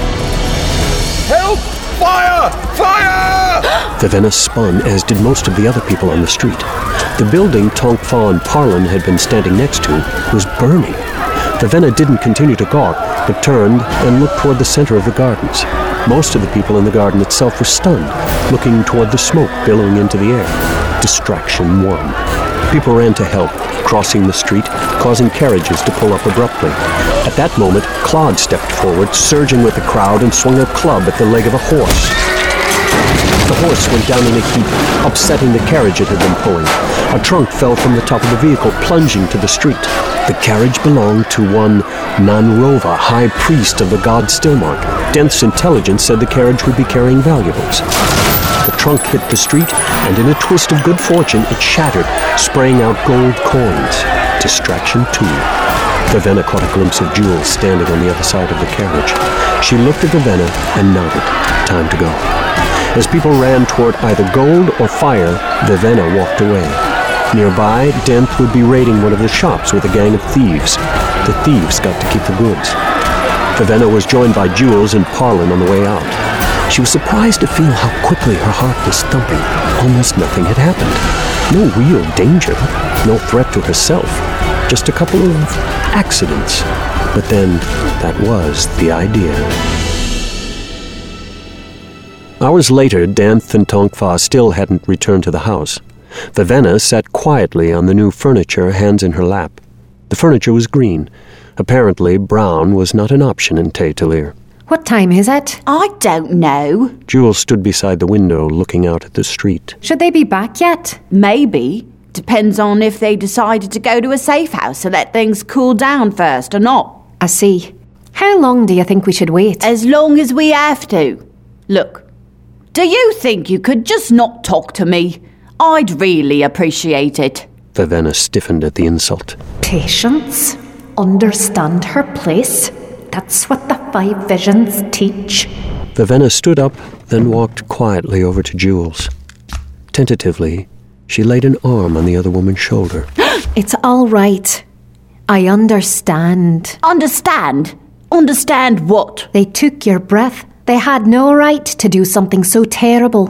S9: Help! Fire! Fire!
S1: Vivenna spun, as did most of the other people on the street. The building Tong Fa and Parlin had been standing next to was burning. Vivenna didn't continue to gawk, but turned and looked toward the center of the gardens. Most of the people in the garden itself were stunned, looking toward the smoke billowing into the air. Distraction won. People ran to help, crossing the street, causing carriages to pull up abruptly. At that moment, Claude stepped forward, surging with the crowd, and swung a club at the leg of a horse. The horse went down in a heap, upsetting the carriage it had been pulling. A trunk fell from the top of the vehicle, plunging to the street. The carriage belonged to one Nanrova, high priest of the god Stillmark. Denth's intelligence said the carriage would be carrying valuables. The trunk hit the street, and in a twist of good fortune, it shattered, spraying out gold coins. Distraction 2. Vivenna caught a glimpse of Jules standing on the other side of the carriage. She looked at Vivenna and nodded. Time to go. As people ran toward either gold or fire, Vivenna walked away. Nearby, Denth would be raiding one of the shops with a gang of thieves. The thieves got to keep the goods. Vivenna was joined by Jules and Parlin on the way out. She was surprised to feel how quickly her heart was thumping. Almost nothing had happened. No real danger, no threat to herself. Just a couple of accidents. But then, that was the idea. Hours later, Denth and Tong Fa still hadn't returned to the house. Vivenna sat quietly on the new furniture, hands in her lap. The furniture was green. Apparently, brown was not an option in Taitalir.
S11: What time is it?
S12: I don't know.
S1: Jules stood beside the window, looking out at the street.
S11: Should they be back yet?
S12: Maybe. Depends on if they decided to go to a safe house to let things cool down first or not.
S11: I see. How long do you think we should wait?
S12: As long as we have to. Look, do you think you could just not talk to me? I'd really appreciate it.
S1: Vivenna stiffened at the insult.
S11: Patience. Understand her place. That's what the 5 visions teach.
S1: Vivenna stood up, then walked quietly over to Jules. Tentatively, she laid an arm on the other woman's shoulder.
S11: It's all right. I understand.
S12: Understand? Understand what?
S11: They took your breath. They had no right to do something so terrible.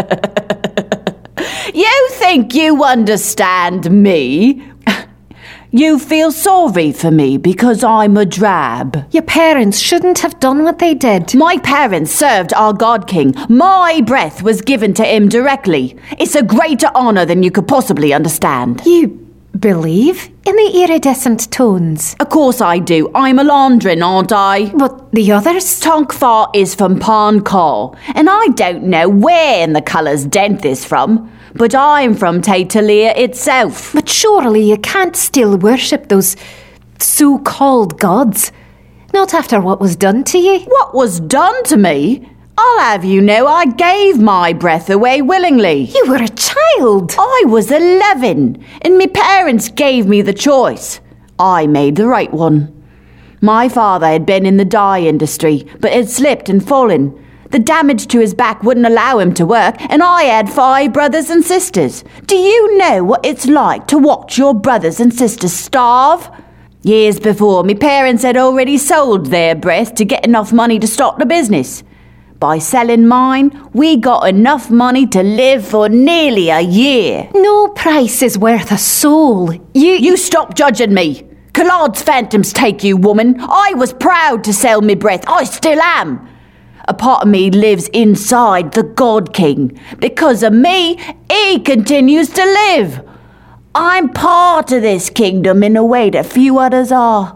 S12: You think you understand me? You feel sorry for me because I'm a drab.
S11: Your parents shouldn't have done what they did.
S12: My parents served our God King. My breath was given to him directly. It's a greater honour than you could possibly understand.
S11: You believe in the iridescent tones?
S12: Of course I do. I'm a Londrin, aren't I?
S11: But the others?
S12: Tonkfar is from Pankar, and I don't know where in the colours Denth is from. But I'm from Taitalia itself.
S11: But surely you can't still worship those so-called gods. Not after what was done to you.
S12: What was done to me? I'll have you know I gave my breath away willingly.
S11: You were a child.
S12: I was 11, and my parents gave me the choice. I made the right one. My father had been in the dye industry, but had slipped and fallen. The damage to his back wouldn't allow him to work, and I had 5 brothers and sisters. Do you know what it's like to watch your brothers and sisters starve? Years before, my parents had already sold their breath to get enough money to start the business. By selling mine, we got enough money to live for nearly a year.
S11: No price is worth a soul.
S12: You stop judging me. Collard's phantoms take you, woman. I was proud to sell me breath. I still am. A part of me lives inside the God King. Because of me, he continues to live. I'm part of this kingdom in a way that few others are.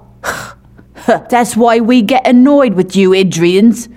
S12: That's why we get annoyed with you, Idrians.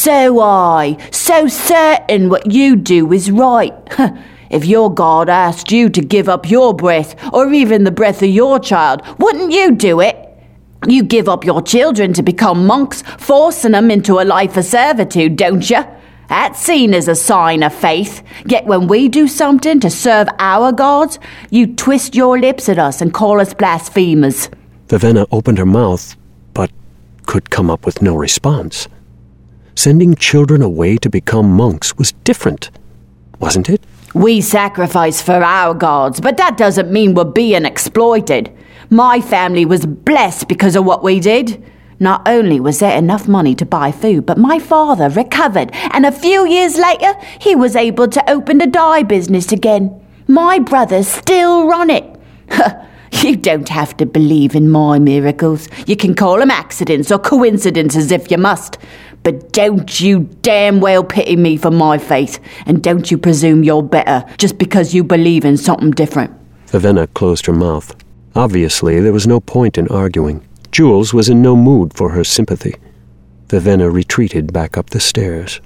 S12: So certain what you do is right. If your God asked you to give up your breath, or even the breath of your child, wouldn't you do it? You give up your children to become monks, forcing them into a life of servitude, don't you? That's seen as a sign of faith. Yet when we do something to serve our gods, you twist your lips at us and call us blasphemers.
S1: Vivenna opened her mouth, but could come up with no response. Sending children away to become monks was different, wasn't it?
S12: We sacrifice for our gods, but that doesn't mean we're being exploited. My family was blessed because of what we did. Not only was there enough money to buy food, but my father recovered, and a few years later, he was able to open the dye business again. My brothers still run it. You don't have to believe in my miracles. You can call them accidents or coincidences if you must. But don't you damn well pity me for my faith, and don't you presume you're better just because you believe in something different.
S1: Vivenna closed her mouth. Obviously, there was no point in arguing. Jules was in no mood for her sympathy. Vivenna retreated back up the stairs.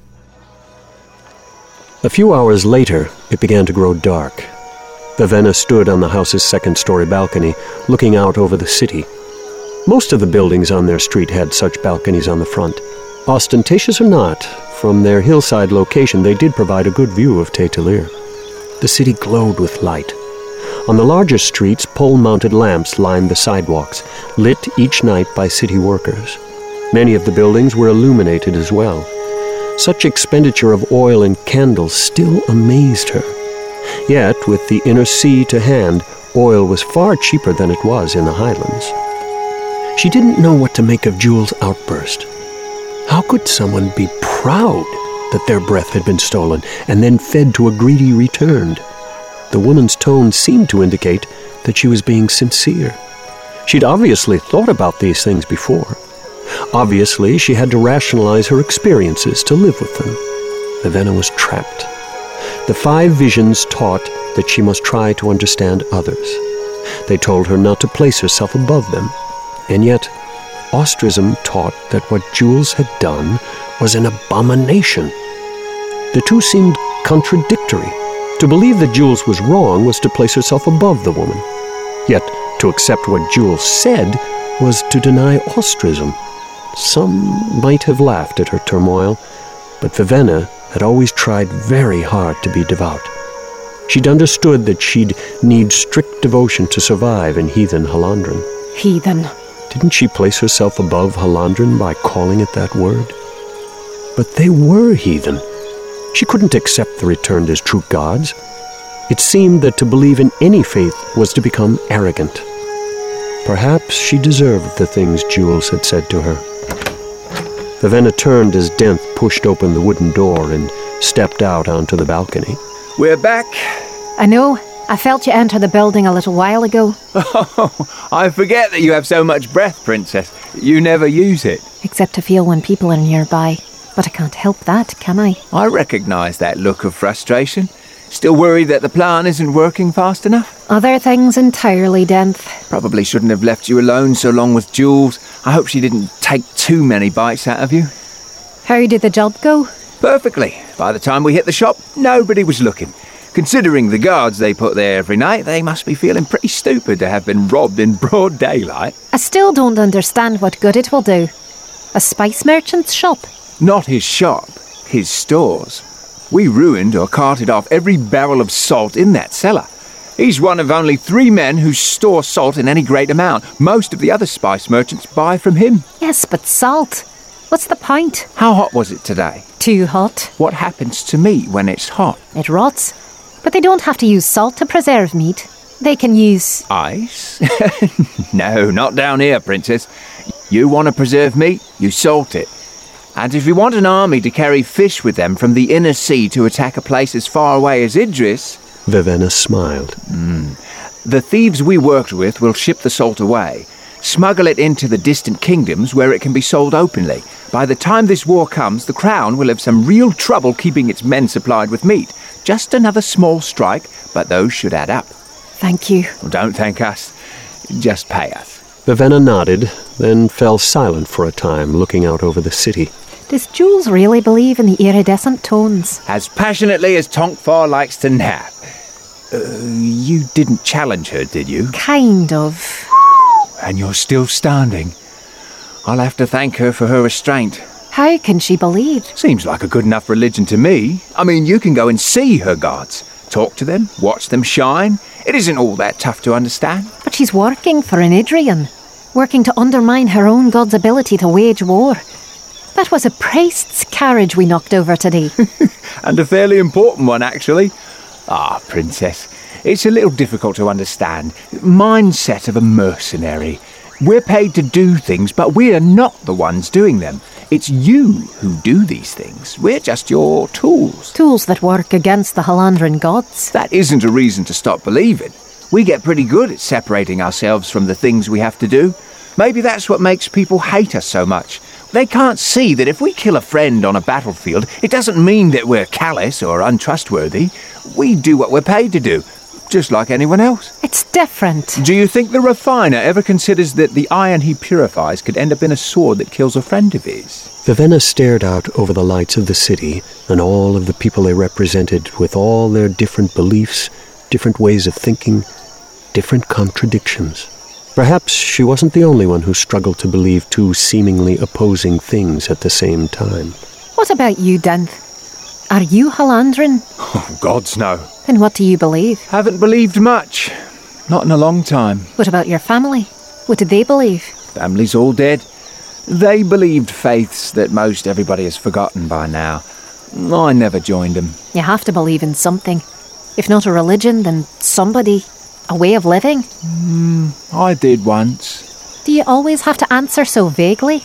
S1: A few hours later, it began to grow dark. Vivenna stood on the house's second-story balcony, looking out over the city. Most of the buildings on their street had such balconies on the front. Ostentatious or not, from their hillside location they did provide a good view of Taitalir. The city glowed with light. On the larger streets, pole-mounted lamps lined the sidewalks, lit each night by city workers. Many of the buildings were illuminated as well. Such expenditure of oil and candles still amazed her. Yet, with the inner sea to hand, oil was far cheaper than it was in the highlands. She didn't know what to make of Jules' outburst. How could someone be proud that their breath had been stolen and then fed to a greedy returned? The woman's tone seemed to indicate that she was being sincere. She'd obviously thought about these things before. Obviously, she had to rationalize her experiences to live with them. Vivenna was trapped. The 5 visions taught that she must try to understand others. They told her not to place herself above them. And yet, Ostrism taught that what Jules had done was an abomination. The two seemed contradictory. To believe that Jules was wrong was to place herself above the woman. Yet, to accept what Jules said was to deny Ostrism. Some might have laughed at her turmoil, but Vivenna had always tried very hard to be devout. She'd understood that she'd need strict devotion to survive in heathen Halandren.
S11: Heathen.
S1: Didn't she place herself above Halandren by calling it that word? But they were heathen. She couldn't accept the returned as true gods. It seemed that to believe in any faith was to become arrogant. Perhaps she deserved the things Jules had said to her. Vivenna turned as Denth pushed open the wooden door and stepped out onto the balcony.
S10: We're back.
S11: I know. I felt you enter the building a little while ago.
S10: Oh, I forget that you have so much breath, Princess. You never use it.
S11: Except to feel when people are nearby. But I can't help that, can I?
S10: I recognise that look of frustration. Still worried that the plan isn't working fast enough?
S11: Other things entirely, Denth.
S10: Probably shouldn't have left you alone so long with Jules. I hope she didn't take too many bites out of you.
S11: How did the job go?
S10: Perfectly. By the time we hit the shop, nobody was looking. Considering the guards they put there every night, they must be feeling pretty stupid to have been robbed in broad daylight.
S11: I still don't understand what good it will do. A spice merchant's shop?
S10: Not his shop, his stores. We ruined or carted off every barrel of salt in that cellar. He's one of only 3 men who store salt in any great amount. Most of the other spice merchants buy from him.
S11: Yes, but salt. What's the point?
S10: How hot was it today?
S11: Too hot.
S10: What happens to meat when it's hot?
S11: It rots. But they don't have to use salt to preserve meat. They can use...
S10: Ice? No, not down here, Princess. You want to preserve meat, you salt it. And if you want an army to carry fish with them from the inner sea to attack a place as far away as Idris...
S1: Vivenna smiled.
S10: The thieves we worked with will ship the salt away, smuggle it into the distant kingdoms where it can be sold openly. By the time this war comes, the Crown will have some real trouble keeping its men supplied with meat. Just another small strike, but those should add up.
S11: Thank you.
S10: Well, don't thank us. Just pay us.
S1: Vivenna nodded, then fell silent for a time, looking out over the city.
S11: Does Jules really believe in the iridescent tones?
S10: As passionately as Tonkfar likes to nap. You didn't challenge her, did you?
S11: Kind of.
S10: And you're still standing. I'll have to thank her for her restraint.
S11: How can she believe?
S10: Seems like a good enough religion to me. I mean, you can go and see her gods. Talk to them, watch them shine. It isn't all that tough to understand.
S11: But she's working for an Idrian. Working to undermine her own god's ability to wage war. That was a priest's carriage we knocked over today.
S10: And a fairly important one, actually. Ah, Princess, it's a little difficult to understand. Mindset of a mercenary. We're paid to do things, but we're not the ones doing them. It's you who do these things. We're just your tools.
S11: Tools that work against the Halandran gods.
S10: That isn't a reason to stop believing. We get pretty good at separating ourselves from the things we have to do. Maybe that's what makes people hate us so much. They can't see that if we kill a friend on a battlefield, it doesn't mean that we're callous or untrustworthy. We do what we're paid to do, just like anyone else.
S11: It's different.
S10: Do you think the refiner ever considers that the iron he purifies could end up in a sword that kills a friend of his?
S1: Vivenna stared out over the lights of the city and all of the people they represented with all their different beliefs, different ways of thinking, different contradictions. Perhaps she wasn't the only one who struggled to believe 2 seemingly opposing things at the same time.
S11: What about you, Denth? Are you Halandran?
S10: Oh, gods no.
S11: Then what do you believe?
S10: Haven't believed much. Not in a long time.
S11: What about your family? What did they believe?
S10: Family's all dead. They believed faiths that most everybody has forgotten by now. I never joined them.
S11: You have to believe in something. If not a religion, then somebody. A way of living?
S10: I did once.
S11: Do you always have to answer so vaguely?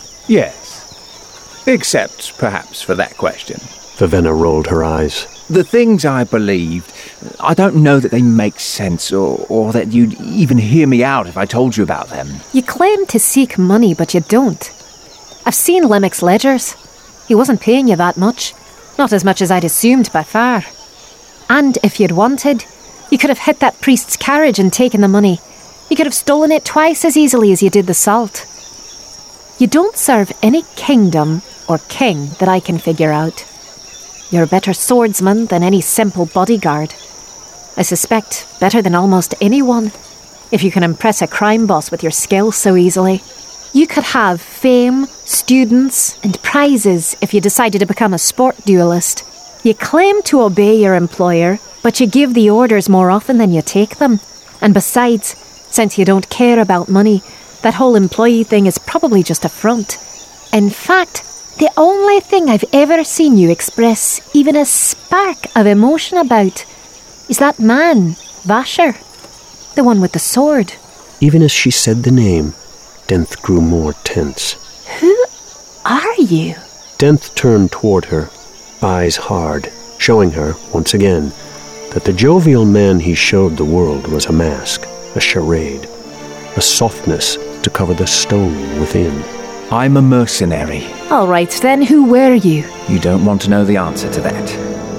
S10: Yes. Except, perhaps, for that question.
S1: Vivenna rolled her eyes.
S10: The things I believed, I don't know that they make sense, or that you'd even hear me out if I told you about them.
S11: You claim to seek money, but you don't. I've seen Lemmick's ledgers. He wasn't paying you that much. Not as much as I'd assumed by far. And if you'd wanted, you could have hit that priest's carriage and taken the money. You could have stolen it twice as easily as you did the salt. You don't serve any kingdom or king that I can figure out. You're a better swordsman than any simple bodyguard. I suspect better than almost anyone, if you can impress a crime boss with your skill so easily. You could have fame, students, and prizes if you decided to become a sport duelist. You claim to obey your employer, but you give the orders more often than you take them. And besides, since you don't care about money, that whole employee thing is probably just a front. In fact, the only thing I've ever seen you express even a spark of emotion about is that man, Vasher, the one with the sword.
S1: Even as she said the name, Denth grew more tense.
S11: Who are you?
S1: Denth turned toward her, eyes hard, showing her, once again, that the jovial man he showed the world was a mask, a charade, a softness to cover the stone within.
S10: I'm a mercenary.
S11: All right, then, who were you?
S10: You don't want to know the answer to that.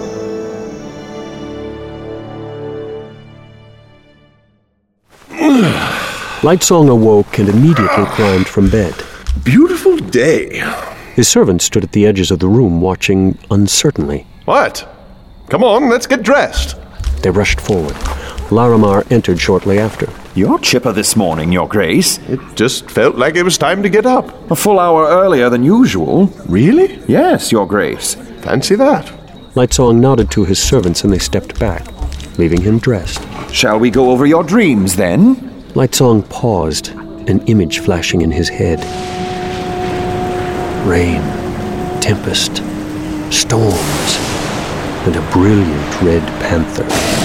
S1: Lightsong awoke and immediately climbed from bed.
S3: Beautiful day.
S1: His servant stood at the edges of the room, watching uncertainly.
S3: What? Come on, let's get dressed.
S1: They rushed forward. Laramar entered shortly after.
S5: You're chipper this morning, Your Grace.
S3: It just felt like it was time to get up.
S5: A full hour earlier than usual.
S3: Really?
S5: Yes, Your Grace.
S3: Fancy that.
S1: Lightsong nodded to his servants and they stepped back, leaving him dressed.
S5: Shall we go over your dreams, then?
S1: Lightsong paused, an image flashing in his head. Rain, tempest, storms, and a brilliant red panther.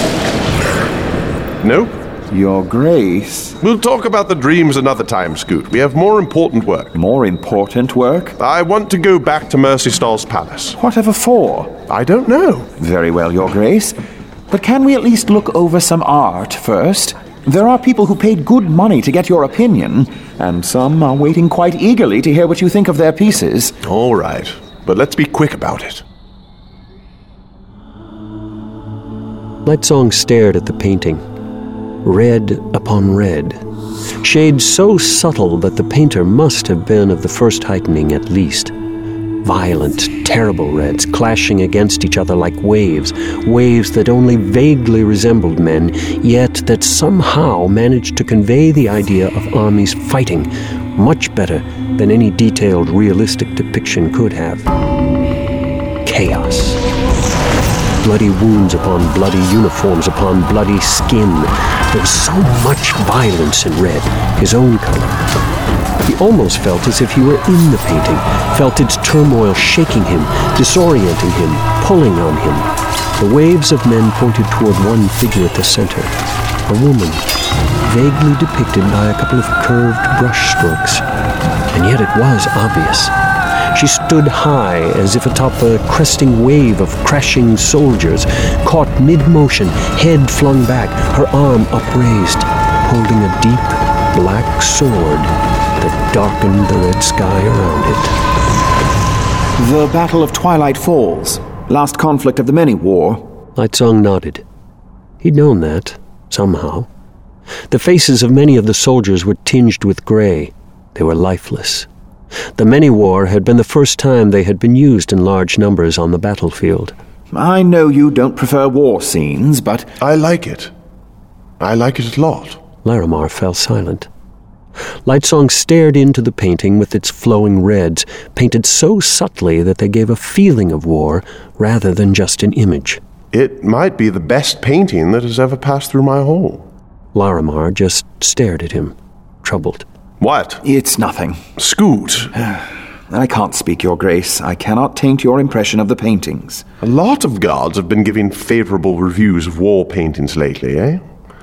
S3: Nope.
S5: Your Grace.
S3: We'll talk about the dreams another time, Scoot. We have more important work.
S5: More important work?
S3: I want to go back to Mercystall's palace.
S5: Whatever for?
S3: I don't know.
S5: Very well, Your Grace. But can we at least look over some art first? There are people who paid good money to get your opinion, and some are waiting quite eagerly to hear what you think of their pieces.
S3: All right, but let's be quick about it.
S1: Lightsong stared at the painting. Red upon red. Shades so subtle that the painter must have been of the first heightening at least. Violent, terrible reds clashing against each other like waves, waves that only vaguely resembled men, yet that somehow managed to convey the idea of armies fighting much better than any detailed, realistic depiction could have. Chaos. Bloody wounds upon bloody uniforms upon bloody skin. There was so much violence in red, his own color. He almost felt as if he were in the painting, felt its turmoil shaking him, disorienting him, pulling on him. The waves of men pointed toward one figure at the center, a woman, vaguely depicted by a couple of curved brush strokes. And yet it was obvious. She stood high, as if atop a cresting wave of crashing soldiers, caught mid-motion, head flung back, her arm upraised, holding a deep, black sword that darkened the red sky around it.
S5: The Battle of Twilight Falls, last conflict of the Many War.
S1: Lightsong nodded. He'd known that, somehow. The faces of many of the soldiers were tinged with gray. They were lifeless. The Many War had been the first time they had been used in large numbers on the battlefield.
S5: I know you don't prefer war scenes, but...
S3: I like it. I like it a lot.
S1: Laramar fell silent. Lightsong stared into the painting with its flowing reds, painted so subtly that they gave a feeling of war rather than just an image.
S3: It might be the best painting that has ever passed through my hall.
S1: Laramar just stared at him, troubled.
S3: What?
S5: It's nothing.
S3: Scoot.
S5: I can't speak, Your Grace. I cannot taint your impression of the paintings.
S3: A lot of guards have been giving favorable reviews of war paintings lately, eh?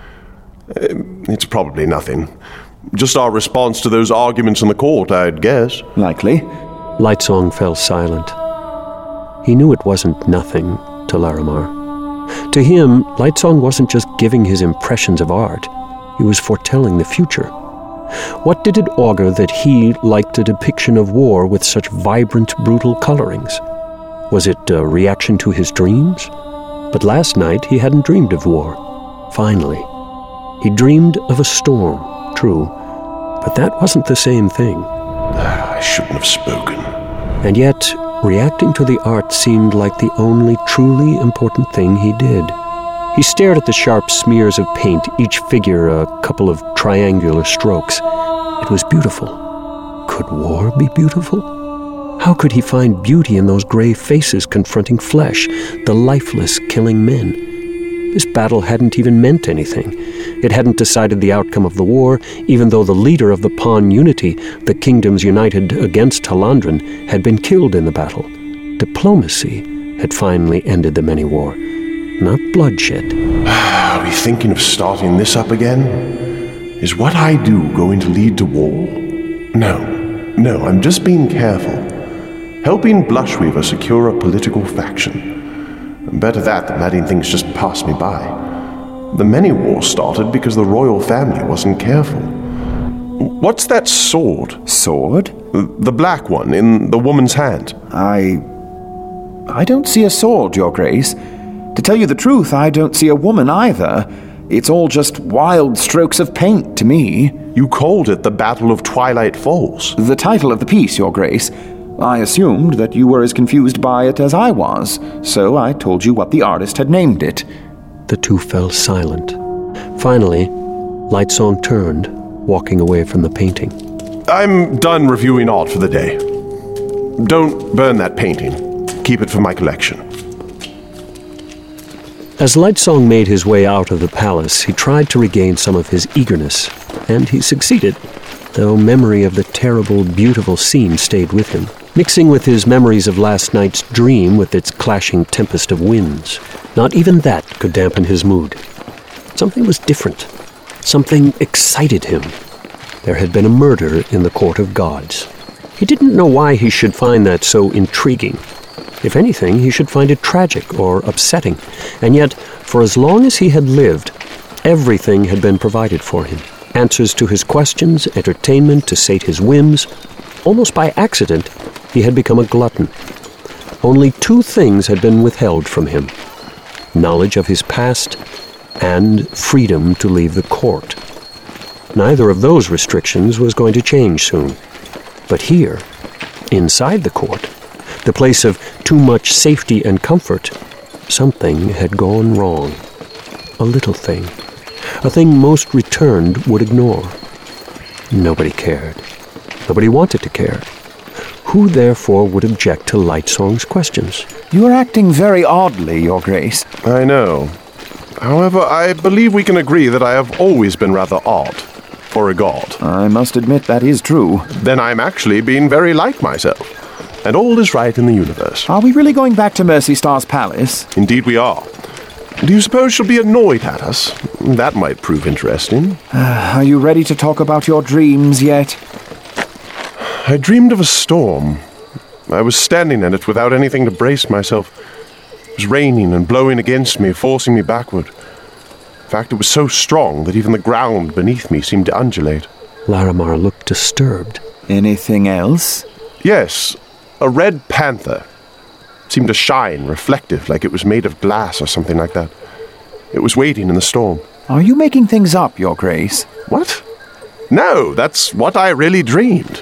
S3: It's probably nothing. Just our response to those arguments in the court, I'd guess.
S5: Likely.
S1: Lightsong fell silent. He knew it wasn't nothing to Laramar. To him, Lightsong wasn't just giving his impressions of art. He was foretelling the future. What did it augur that he liked a depiction of war with such vibrant, brutal colorings? Was it a reaction to his dreams? But last night he hadn't dreamed of war. Finally. He dreamed of a storm, true, but that wasn't the same thing.
S3: I shouldn't have spoken.
S1: And yet, reacting to the art seemed like the only truly important thing he did. He stared at the sharp smears of paint, each figure a couple of triangular strokes. It was beautiful. Could war be beautiful? How could he find beauty in those gray faces confronting flesh, the lifeless killing men? This battle hadn't even meant anything. It hadn't decided the outcome of the war, even though the leader of the Pawn Unity, the kingdoms united against Halandren, had been killed in the battle. Diplomacy had finally ended the Many War, not bloodshed.
S3: Are we thinking of starting this up again? Is what I do going to lead to war? No, I'm just being careful. Helping Blushweaver secure a political faction. Better that than letting things just pass me by. The many wars started because the royal family wasn't careful. What's that sword?
S5: Sword?
S3: The black one in the woman's hand.
S5: I don't see a sword, Your Grace. To tell you the truth, I don't see a woman either. It's all just wild strokes of paint to me.
S3: You called it the Battle of Twilight Falls.
S5: The title of the piece, Your Grace. I assumed that you were as confused by it as I was, so I told you what the artist had named it.
S1: The two fell silent. Finally, Lightsong turned, walking away from the painting.
S3: I'm done reviewing art for the day. Don't burn that painting. Keep it for my collection.
S1: As Lightsong made his way out of the palace, he tried to regain some of his eagerness, and he succeeded, though memory of the terrible, beautiful scene stayed with him, mixing with his memories of last night's dream with its clashing tempest of winds. Not even that could dampen his mood. Something was different. Something excited him. There had been a murder in the court of gods. He didn't know why he should find that so intriguing. If anything, he should find it tragic or upsetting. And yet, for as long as he had lived, everything had been provided for him. Answers to his questions, entertainment to sate his whims. Almost by accident, he had become a glutton. Only two things had been withheld from him: knowledge of his past and freedom to leave the court. Neither of those restrictions was going to change soon. But here, inside the court, the place of too much safety and comfort, something had gone wrong. A little thing. A thing most returned would ignore. Nobody cared. Nobody wanted to care. Who therefore would object to Lightsong's questions?
S5: You are acting very oddly, Your Grace.
S3: I know. However, I believe we can agree that I have always been rather odd. For a god.
S5: I must admit that is true.
S3: Then I'm actually being very like myself. And all is right in the universe.
S5: Are we really going back to Mercy Star's palace?
S3: Indeed we are. Do you suppose she'll be annoyed at us? That might prove interesting.
S5: Are you ready to talk about your dreams yet?
S3: I dreamed of a storm. I was standing in it without anything to brace myself. It was raining and blowing against me, forcing me backward. In fact, it was so strong that even the ground beneath me seemed to undulate.
S1: Larimar looked disturbed.
S5: Anything else?
S3: Yes, a red panther. It seemed to shine, reflective, like it was made of glass or something like that. It was waiting in the storm.
S5: Are you making things up, Your Grace?
S3: What? No, that's what I really dreamed.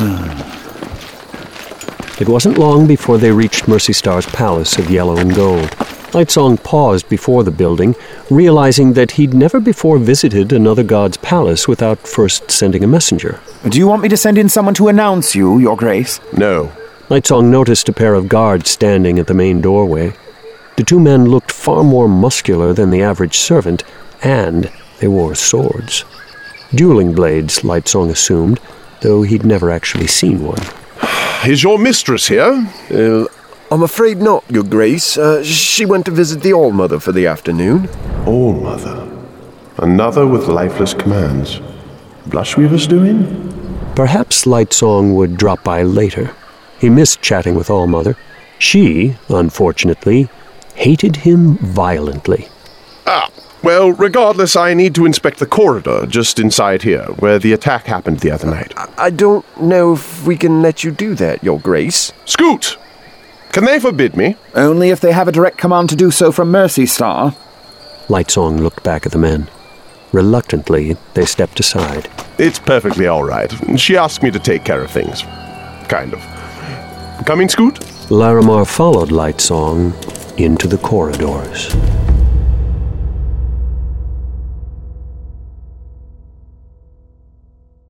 S1: It wasn't long before they reached Mercy Star's palace of yellow and gold. Lightsong paused before the building, realizing that he'd never before visited another god's palace without first sending a messenger.
S5: Do you want me to send in someone to announce you, Your Grace?
S3: No.
S1: Lightsong noticed a pair of guards standing at the main doorway. The two men looked far more muscular than the average servant, and they wore swords. Dueling blades, Lightsong assumed, though he'd never actually seen one.
S3: Is your mistress here?
S13: I'm afraid not, Your Grace. She went to visit the All-Mother for the afternoon.
S3: All-Mother? Another with lifeless commands. Blushweaver's doing?
S1: Perhaps Lightsong would drop by later. He missed chatting with All-Mother. She, unfortunately, hated him violently.
S3: Well, regardless, I need to inspect the corridor just inside here, where the attack happened the other night.
S13: I don't know if we can let you do that, Your Grace.
S3: Scoot! Can they forbid me?
S5: Only if they have a direct command to do so from Mercy Star.
S1: Lightsong looked back at the men. Reluctantly, they stepped aside.
S3: It's perfectly all right. She asked me to take care of things. Kind of. Coming, Scoot?
S1: Larimar followed Lightsong into the corridors.